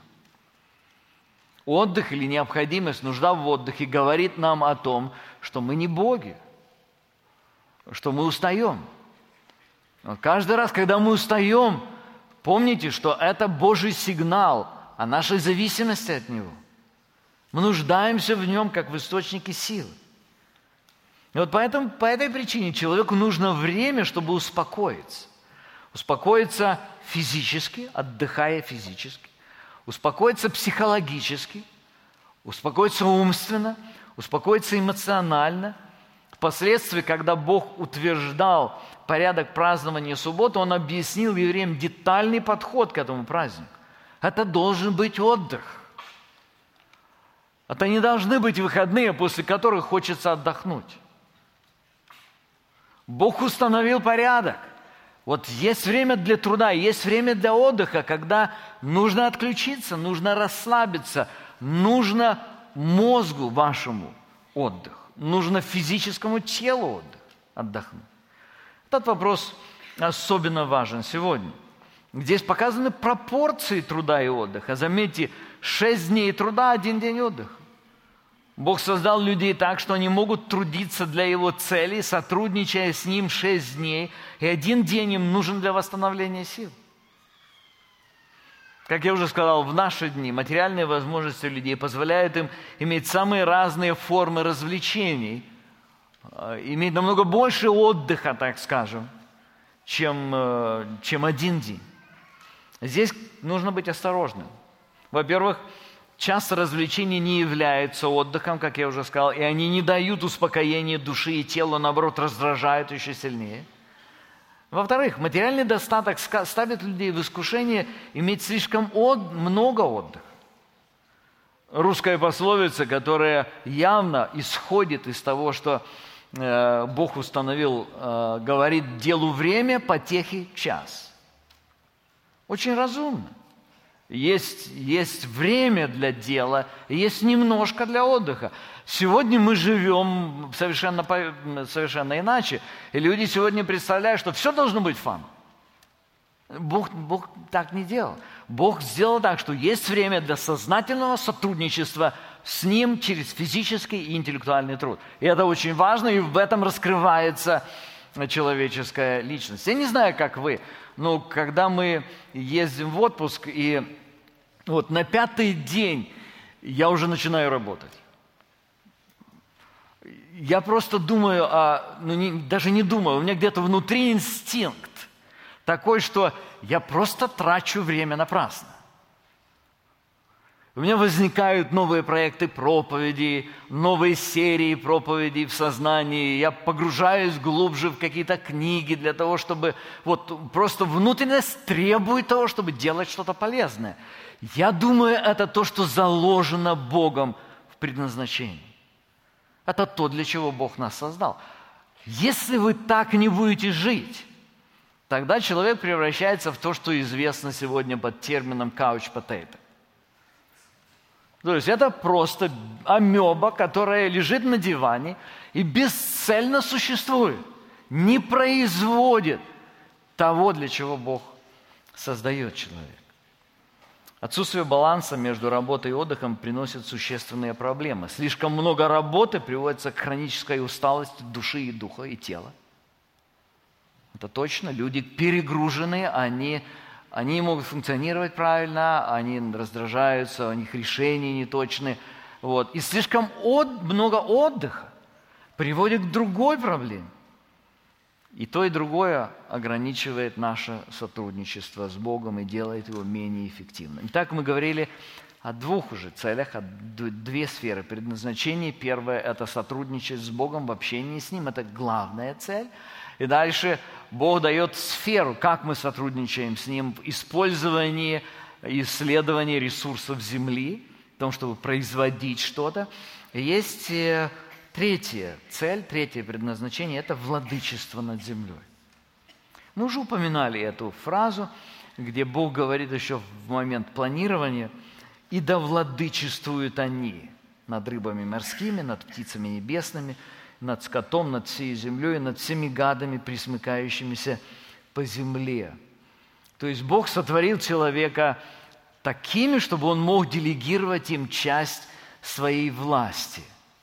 Отдых или необходимость, нужда в отдыхе говорит нам о том, что мы не боги. что мы устаем. Но каждый раз, когда мы устаем, помните, что это Божий сигнал о нашей зависимости от Него. Мы нуждаемся в Нем, как в источнике силы. И вот поэтому, по этой причине человеку нужно время, чтобы успокоиться. Успокоиться физически, отдыхая физически. Успокоиться психологически. Успокоиться умственно. Успокоиться эмоционально. Впоследствии, когда Бог утверждал порядок празднования субботы, Он объяснил евреям детальный подход к этому празднику. Это должен быть отдых. Это не должны быть выходные, после которых хочется отдохнуть. Бог установил порядок. Вот есть время для труда, есть время для отдыха, когда нужно отключиться, нужно расслабиться, нужно мозгу вашему отдых, нужно физическому телу отдых, отдохнуть. Этот вопрос особенно важен сегодня. Здесь показаны пропорции труда и отдыха. Заметьте, шесть дней труда, один день отдыха. Бог создал людей так, что они могут трудиться для Его цели, сотрудничая с Ним шесть дней, и один день им нужен для восстановления сил. Как я уже сказал, в наши дни материальные возможности людей позволяют им иметь самые разные формы развлечений, иметь намного больше отдыха, так скажем, чем, чем один день. Здесь нужно быть осторожным. Во-первых, часто развлечения не являются отдыхом, как я уже сказал, и они не дают успокоения души и тела, наоборот, раздражают еще сильнее. Во-вторых, материальный достаток ставит людей в искушение иметь слишком от... много отдыха. Русская пословица, которая явно исходит из того, что э, Бог установил, э, говорит: «Делу время, потехи час». Очень разумно. Есть, есть время для дела, есть немножко для отдыха. Сегодня мы живем совершенно, совершенно иначе. И люди сегодня представляют, что все должно быть фан. Бог, Бог так не делал. Бог сделал так, что есть время для сознательного сотрудничества с Ним через физический и интеллектуальный труд. И это очень важно, и в этом раскрывается человеческая личность. Я не знаю, как вы, но когда мы ездим в отпуск, и вот на пятый день я уже начинаю работать. Я просто думаю, а, ну не, даже не думаю, у меня где-то внутри инстинкт такой, что я просто трачу время напрасно. У меня возникают новые проекты проповедей, новые серии проповедей в сознании. Я погружаюсь глубже в какие-то книги для того, чтобы... Вот просто внутренность требует того, чтобы делать что-то полезное. Я думаю, это то, что заложено Богом в предназначении. Это то, для чего Бог нас создал. Если вы так не будете жить, тогда человек превращается в то, что известно сегодня под термином couch potato. То есть это просто амеба, которая лежит на диване и бесцельно существует, не производит того, для чего Бог создает человека. Отсутствие баланса между работой и отдыхом приносит существенные проблемы. Слишком много работы приводит к хронической усталости души и духа, и тела. Это точно. Люди перегружены, они... Они не могут функционировать правильно, они раздражаются, у них решения неточны. Вот. И слишком от, много отдыха приводит к другой проблеме. И то, и другое ограничивает наше сотрудничество с Богом и делает его менее эффективным. Итак, мы говорили о двух уже целях, о две сферы предназначения. Первое – это сотрудничать с Богом в общении с Ним. Это главная цель. И дальше Бог дает сферу, как мы сотрудничаем с Ним в использовании, исследовании ресурсов земли, в том, чтобы производить что-то. И есть третья цель, третье предназначение – это владычество над землей. Мы уже упоминали эту фразу, где Бог говорит еще в момент планирования: «И да владычествуют они над рыбами морскими, над птицами небесными, над скотом, над всей землей, над всеми гадами, присмыкающимися по земле». То есть Бог сотворил человека такими, чтобы он мог делегировать им часть своей власти.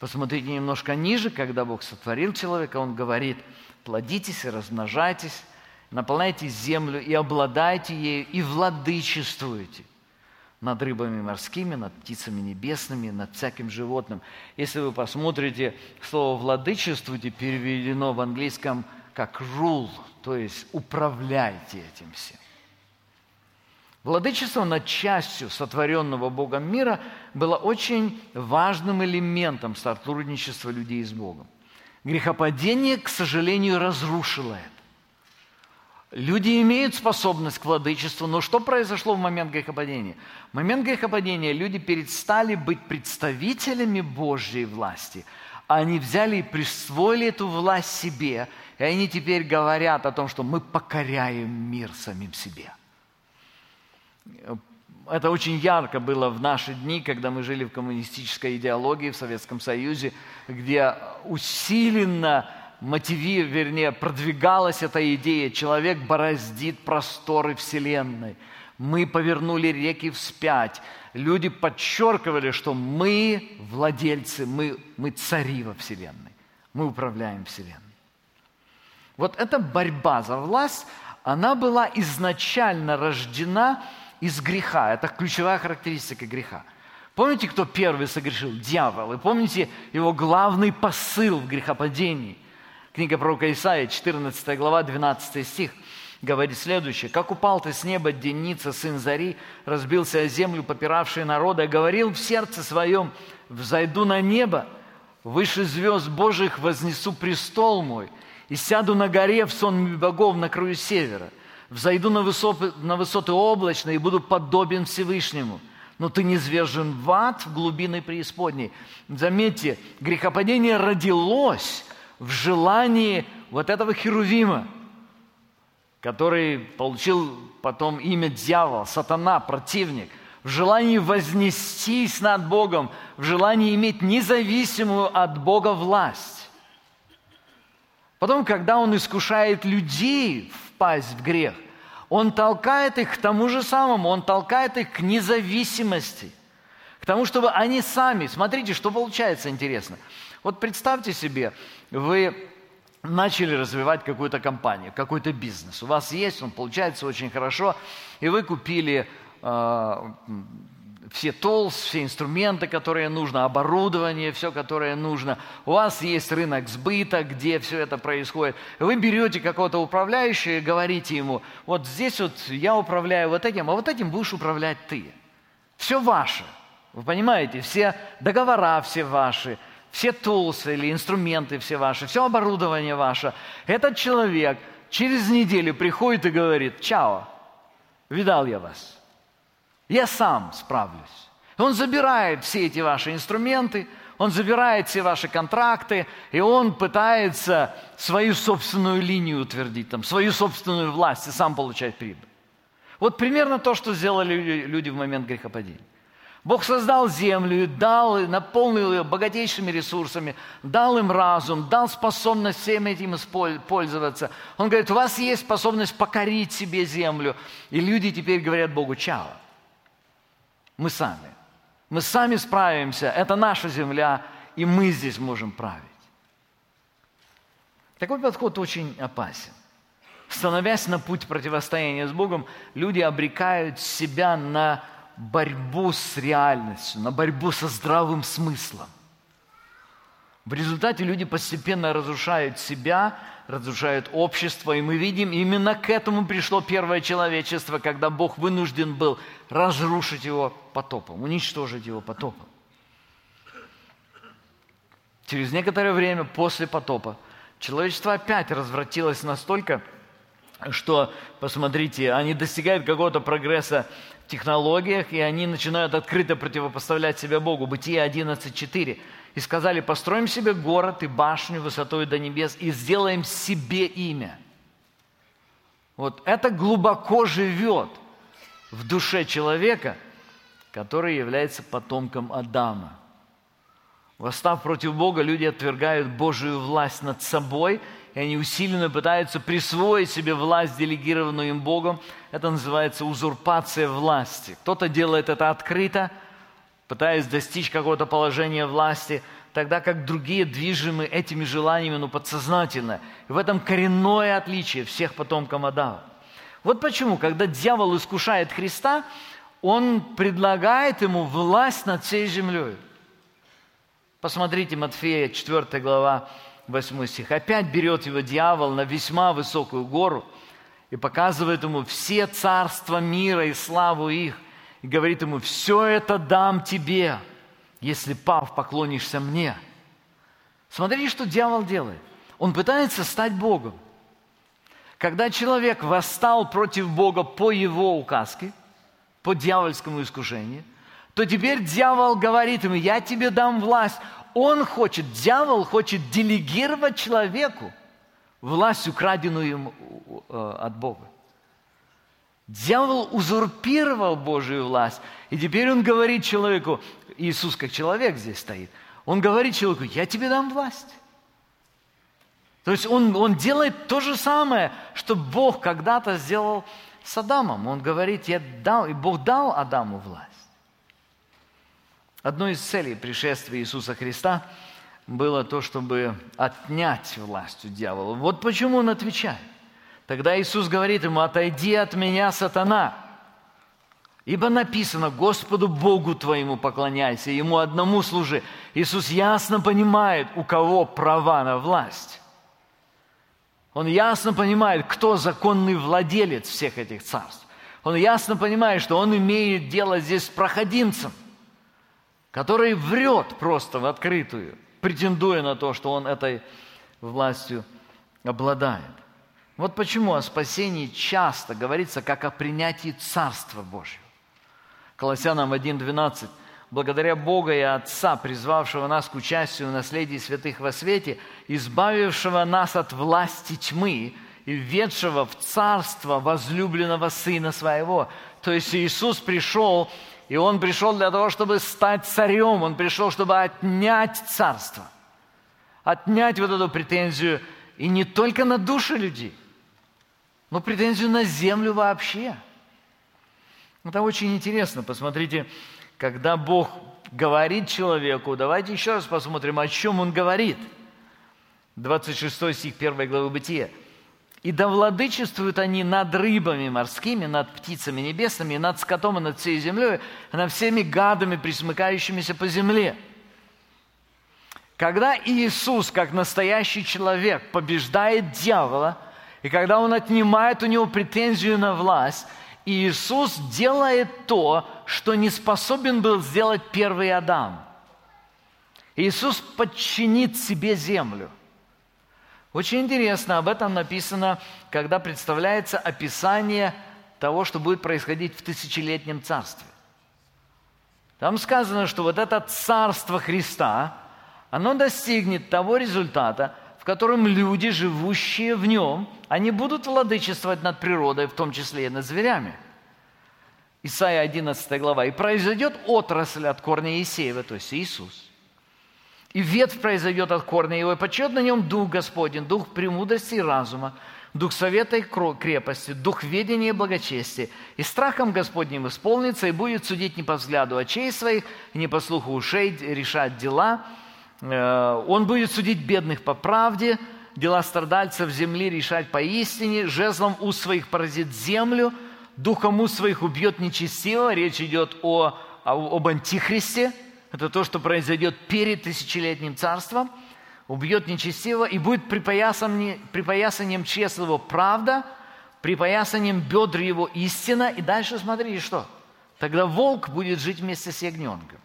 Посмотрите немножко ниже, когда Бог сотворил человека, Он говорит: плодитесь и размножайтесь, наполняйте землю и обладайте ею, и владычествуйте над рыбами морскими, над птицами небесными, над всяким животным. Если вы посмотрите, слово «владычествуйте» переведено в английском как «rule», то есть «управляйте этим всем». Владычество над частью сотворенного Богом мира было очень важным элементом сотрудничества людей с Богом. Грехопадение, к сожалению, разрушило это. Люди имеют способность к владычеству, но что произошло в момент грехопадения? В момент грехопадения люди перестали быть представителями Божьей власти, а они взяли и присвоили эту власть себе, и они теперь говорят о том, что мы покоряем мир самим себе. Это очень ярко было в наши дни, когда мы жили в коммунистической идеологии в Советском Союзе, где усиленно мотиви, вернее, продвигалась эта идея: человек бороздит просторы Вселенной. Мы повернули реки вспять. Люди подчеркивали, что мы владельцы, мы, мы цари во Вселенной. Мы управляем Вселенной. Вот эта борьба за власть, она была изначально рождена из греха. Это ключевая характеристика греха. Помните, кто первый согрешил? Дьявол. И помните его главный посыл в грехопадении? Книга пророка Исаии, четырнадцатая глава, двенадцатый стих, говорит следующее: «Как упал ты с неба, Деница, сын Зари, разбился о землю, попиравший народа, и говорил в сердце своем: взойду на небо, выше звезд Божьих вознесу престол мой, и сяду на горе в сонме богов на краю севера, взойду на высоты, на высоты облачные и буду подобен Всевышнему. Но ты низвержен в ад, в глубины преисподней». Заметьте, грехопадение родилось в желании вот этого херувима, который получил потом имя дьявол, сатана, противник, в желании вознестись над Богом, в желании иметь независимую от Бога власть. Потом, когда он искушает людей впасть в грех, он толкает их к тому же самому, он толкает их к независимости, к тому, чтобы они сами... Смотрите, что получается интересно. Вот представьте себе, вы начали развивать какую-то компанию, какой-то бизнес. У вас есть, он получается очень хорошо, и вы купили э, все tools, все инструменты, которые нужно, оборудование, все, которое нужно. У вас есть рынок сбыта, где все это происходит. Вы берете какого-то управляющего и говорите ему: вот здесь вот я управляю вот этим, а вот этим будешь управлять ты. Все ваше. Вы понимаете, все договора все ваши, все tools или инструменты все ваши, все оборудование ваше. Этот человек через неделю приходит и говорит: чао, видал я вас, я сам справлюсь. Он забирает все эти ваши инструменты, он забирает все ваши контракты, и он пытается свою собственную линию утвердить, там, свою собственную власть и сам получать прибыль. Вот примерно то, что сделали люди в момент грехопадения. Бог создал землю и дал, наполнил ее богатейшими ресурсами, дал им разум, дал способность всем этим пользоваться. Он говорит: у вас есть способность покорить себе землю. И люди теперь говорят Богу: чао, мы сами. Мы сами справимся, это наша земля, и мы здесь можем править. Такой подход очень опасен. Становясь на путь противостояния с Богом, люди обрекают себя на борьбу с реальностью, на борьбу со здравым смыслом. В результате люди постепенно разрушают себя, разрушают общество, и мы видим, именно к этому пришло первое человечество, когда Бог вынужден был разрушить его потопом, уничтожить его потопом. Через некоторое время после потопа человечество опять развратилось настолько, что, посмотрите, они достигают какого-то прогресса в технологиях, и они начинают открыто противопоставлять себя Богу. Бытие одиннадцать четыре. «И сказали: построим себе город и башню высотой до небес, и сделаем себе имя». Вот это глубоко живет в душе человека, который является потомком Адама. Восстав против Бога, люди отвергают Божию власть над собой, и они усиленно пытаются присвоить себе власть, делегированную им Богом. Это называется узурпация власти. Кто-то делает это открыто, пытаясь достичь какого-то положения власти. тогда как другие движимы этими желаниями, но подсознательно. И в этом коренное отличие всех потомков Адама. Вот почему, когда дьявол искушает Христа, он предлагает ему власть над всей землей. Посмотрите, Матфея, четвёртая глава, восьмой стих. «Опять берет его дьявол на весьма высокую гору и показывает ему все царства мира и славу их, и говорит ему: все это дам тебе, если, пав, поклонишься мне». Смотрите, что дьявол делает. Он пытается стать Богом. Когда человек восстал против Бога по его указке, по дьявольскому искушению, то теперь дьявол говорит ему: я тебе дам власть. Он хочет, дьявол хочет делегировать человеку власть, украденную ему от Бога. Дьявол узурпировал Божию власть, и теперь он говорит человеку, Иисус как человек здесь стоит, он говорит человеку: я тебе дам власть. То есть он, он делает то же самое, что Бог когда-то сделал с Адамом. Он говорит: я дал, и Бог дал Адаму власть. Одной из целей пришествия Иисуса Христа было то, чтобы отнять власть у дьявола. Вот почему он отвечает. Тогда Иисус говорит ему: отойди от меня, сатана, ибо написано: Господу Богу твоему поклоняйся, Ему одному служи. Иисус ясно понимает, у кого права на власть. Он ясно понимает, кто законный владелец всех этих царств. Он ясно понимает, что он имеет дело здесь с проходимцем, который врет просто в открытую, претендуя на то, что он этой властью обладает. Вот почему о спасении часто говорится как о принятии Царства Божьего. Колоссянам один двенадцать. «Благодаря Бога и Отца, призвавшего нас к участию в наследии святых во свете, избавившего нас от власти тьмы и введшего в Царство возлюбленного Сына Своего». То есть Иисус пришел, и Он пришел для того, чтобы стать царем. Он пришел, чтобы отнять царство, отнять вот эту претензию, и не только на души людей, но претензию на землю вообще. Это очень интересно. Посмотрите, когда Бог говорит человеку, давайте еще раз посмотрим, о чем Он говорит. двадцать шестой стих первой главы Бытия. «И да владычествуют они над рыбами морскими, над птицами небесными, над скотом и над всей землей, и над всеми гадами, присмыкающимися по земле». Когда Иисус, как настоящий человек, побеждает дьявола, и когда Он отнимает у него претензию на власть, Иисус делает то, что не способен был сделать первый Адам. Иисус подчинит себе землю. Очень интересно, об этом написано, когда представляется описание того, что будет происходить в тысячелетнем царстве. Там сказано, что вот это царство Христа, оно достигнет того результата, в котором люди, живущие в нем, они будут владычествовать над природой, в том числе и над зверями. Исайя одиннадцатая глава. «И произойдет отрасль от корня Иисеева», то есть Иисус. «И ветвь произойдет от корня его, и почет на нем Дух Господень, Дух премудрости и разума, Дух совета и крепости, Дух ведения и благочестия. И страхом Господним исполнится, и будет судить не по взгляду очей своих, и не по слуху ушей решать дела. Он будет судить бедных по правде, дела страдальцев земли решать поистине, жезлом уст своих поразит землю, духом уст своих убьет нечестивого». Речь идет о, об антихристе. Это то, что произойдет перед тысячелетним царством. Убьет нечестивого, и будет припоясанием, припоясанием чрест его правда, припоясанием бедр его истина. И дальше смотрите, что? Тогда волк будет жить вместе с ягненком.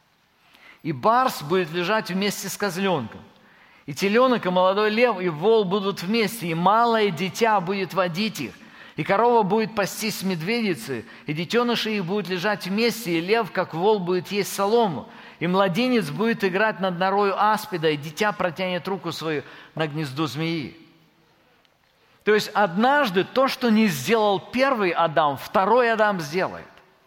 И барс будет лежать вместе с козленком. И теленок, и молодой лев, и вол будут вместе, и малое дитя будет водить их. И корова будет пастись с медведицей, и детеныши их будут лежать вместе, и лев, как вол, будет есть солому. И младенец будет играть над норою аспида, и дитя протянет руку свою на гнездо змеи. То есть однажды то, что не сделал первый Адам, второй Адам сделает.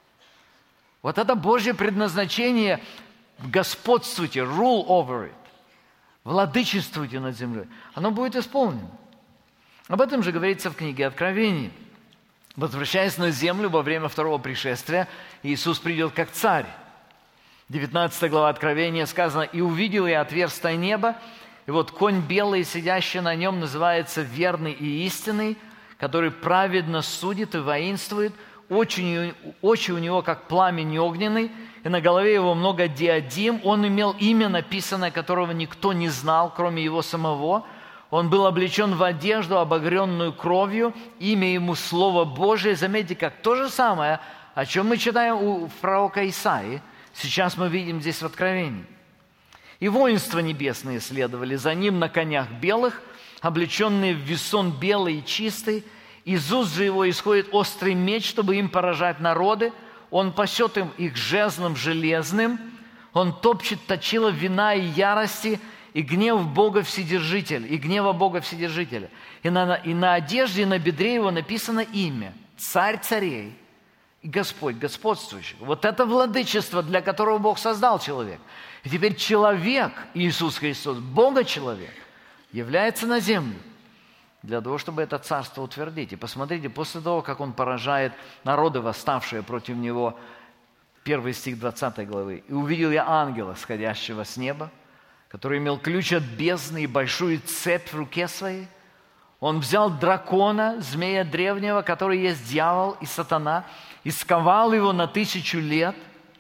Вот это Божье предназначение. Господствуйте, rule over it, владычествуйте над землей. Оно будет исполнено. Об этом же говорится в книге Откровений. Возвращаясь на землю во время второго пришествия, Иисус придет как царь. девятнадцатая глава Откровения сказано: «И увидел я отверстие неба, и вот конь белый, сидящий на нем, называется верный и истинный, который праведно судит и воинствует. Очи, очи у него, как пламень огненный, и на голове его много диадим. Он имел имя написанное, которого никто не знал, кроме его самого. Он был облечен в одежду, обогренную кровью, имя ему Слово Божие». Заметьте, как то же самое, о чем мы читаем у пророка Исаии, сейчас мы видим здесь в Откровении. «И воинства небесные следовали за ним на конях белых, облеченные в весон белый и чистый. Из уст же его исходит острый меч, чтобы им поражать народы. Он пасет им их жезлом железным. Он топчет точило вина и ярости, и гнев Бога Вседержителя, и гнева Бога Вседержителя. И на, и на одежде, и на бедре его написано имя: Царь царей и Господь господствующий». Вот это владычество, для которого Бог создал человека. И теперь человек, Иисус Христос, Бога-человек, является на землю для того, чтобы это царство утвердить. И посмотрите, после того, как он поражает народы, восставшие против него, первый стих двадцатой главы: «И увидел я ангела, сходящего с неба, который имел ключ от бездны и большую цепь в руке своей. Он взял дракона, змея древнего, который есть дьявол и сатана, и сковал его на тысячу лет,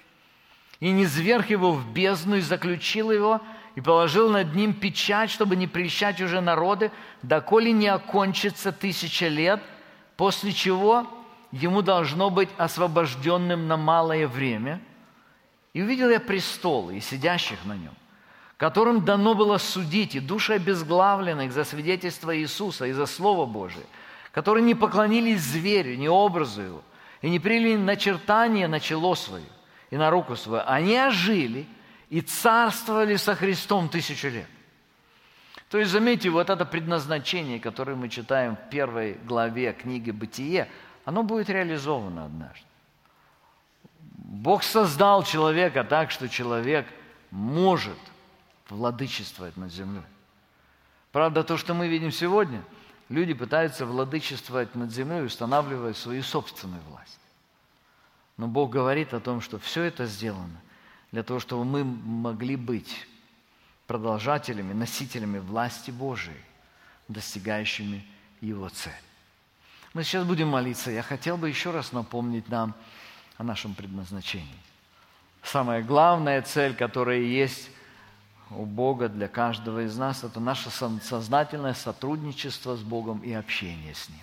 и низвергл его в бездну, и заключил его, и положил над ним печать, чтобы не прельщать уже народы, доколе не окончится тысяча лет, после чего ему должно быть освобожденным на малое время. И увидел я престолы и сидящих на нем, которым дано было судить и души обезглавленных за свидетельство Иисуса и за Слово Божие, которые не поклонились зверю, ни образу его, и не приняли начертание на чело свое и на руку свою. Они ожили и царствовали со Христом тысячу лет». То есть, заметьте, вот это предназначение, которое мы читаем в первой главе книги «Бытие», оно будет реализовано однажды. Бог создал человека так, что человек может владычествовать над землей. Правда, то, что мы видим сегодня, люди пытаются владычествовать над землей, устанавливая свою собственную власть. Но Бог говорит о том, что все это сделано для того, чтобы мы могли быть продолжателями, носителями власти Божией, достигающими Его цели. Мы сейчас будем молиться. Я хотел бы еще раз напомнить нам о нашем предназначении. Самая главная цель, которая есть у Бога для каждого из нас, это наше сознательное сотрудничество с Богом и общение с Ним.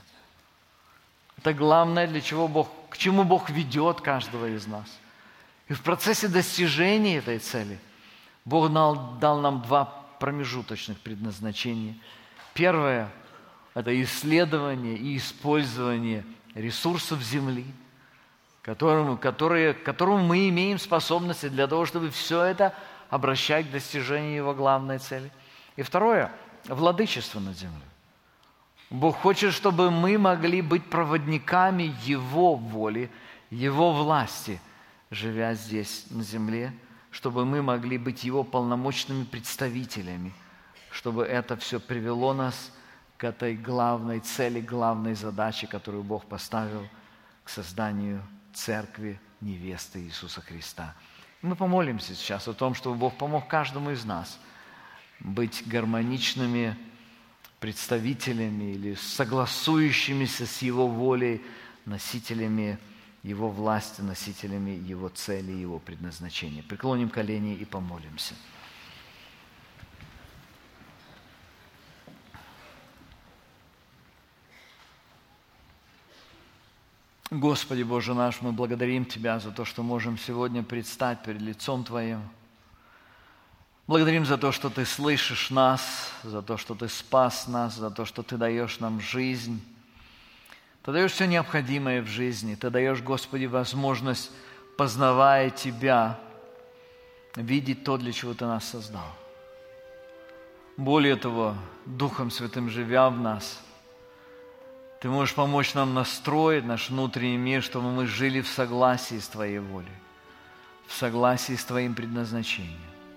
Это главное, для чего Бог, к чему Бог ведет каждого из нас. И в процессе достижения этой цели Бог дал, дал нам два промежуточных предназначения. Первое – это исследование и использование ресурсов земли, которому, которые, которому мы имеем способности для того, чтобы все это обращать к достижению Его главной цели. И второе – владычество над землей. Бог хочет, чтобы мы могли быть проводниками Его воли, Его власти, живя здесь на земле, чтобы мы могли быть Его полномочными представителями, чтобы это все привело нас к этой главной цели, главной задаче, которую Бог поставил к созданию церкви невесты Иисуса Христа. И мы помолимся сейчас о том, чтобы Бог помог каждому из нас быть гармоничными представителями или согласующимися с Его волей, носителями Его власти, носителями Его цели, Его предназначения. Преклоним колени и помолимся. Господи Боже наш, мы благодарим Тебя за то, что можем сегодня предстать перед лицом Твоим. Благодарим за то, что Ты слышишь нас, за то, что Ты спас нас, за то, что Ты даешь нам жизнь. Ты даешь все необходимое в жизни. Ты даешь, Господи, возможность, познавая Тебя, видеть то, для чего Ты нас создал. Более того, Духом Святым живя в нас, Ты можешь помочь нам настроить наш внутренний мир, чтобы мы жили в согласии с Твоей волей, в согласии с Твоим предназначением.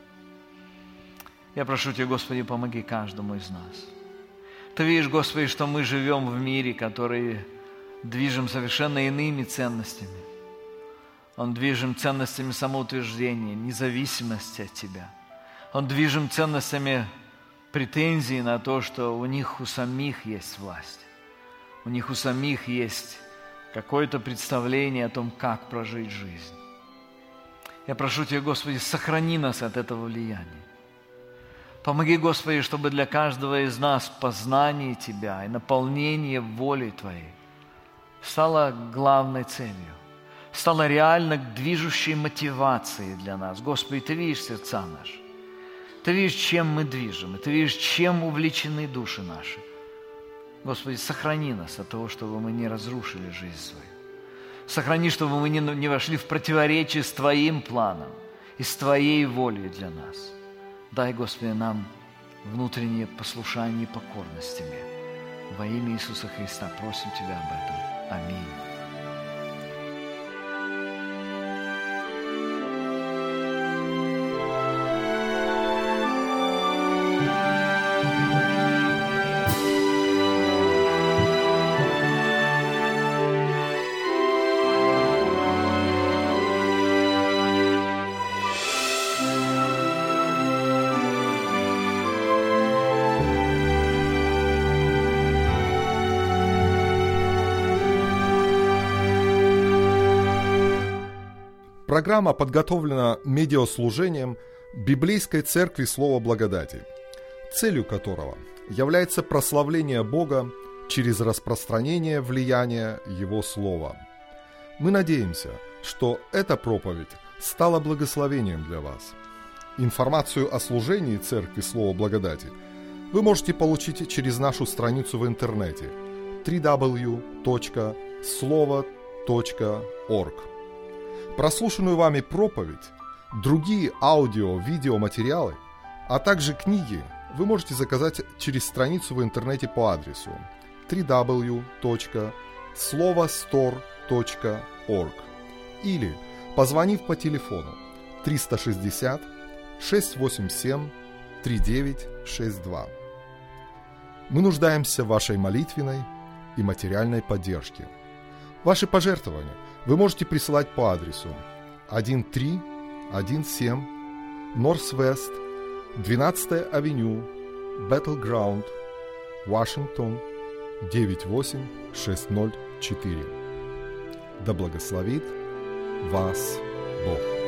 Я прошу Тебя, Господи, помоги каждому из нас. Ты видишь, Господи, что мы живем в мире, который движим совершенно иными ценностями. Он движим ценностями самоутверждения, независимости от Тебя. Он движим ценностями претензий на то, что у них у самих есть власть. У них у самих есть какое-то представление о том, как прожить жизнь. Я прошу Тебя, Господи, сохрани нас от этого влияния. Помоги, Господи, чтобы для каждого из нас познание Тебя и наполнение волей Твоей стало главной целью, стало реально движущей мотивацией для нас. Господи, Ты видишь сердца наши, Ты видишь, чем мы движем, и Ты видишь, чем увлечены души наши. Господи, сохрани нас от того, чтобы мы не разрушили жизнь свою. Сохрани, чтобы мы не вошли в противоречие с Твоим планом и с Твоей волей для нас. Дай, Господи, нам внутреннее послушание и покорность Тебе. Во имя Иисуса Христа просим Тебя об этом. Аминь. Программа подготовлена медиаслужением Библейской Церкви Слова Благодати, целью которого является прославление Бога через распространение влияния Его Слова. Мы надеемся, что эта проповедь стала благословением для вас. Информацию о служении Церкви Слова Благодати вы можете получить через нашу страницу в интернете дабл ю дабл ю дабл ю точка слово точка орг. Прослушанную вами проповедь, другие аудио-видеоматериалы, а также книги вы можете заказать через страницу в интернете по адресу дабл ю дабл ю дабл ю точка слово стор точка орг или позвонив по телефону триста шестьдесят шестьсот восемьдесят семь тридцать девять шестьдесят два. Мы нуждаемся в вашей молитвенной и материальной поддержке. Ваши пожертвования вы можете присылать по адресу тысяча триста семнадцать Норс-Вест, двенадцатая авеню, Battleground, Вашингтон, девять восемь шесть ноль четыре. Да благословит вас Бог.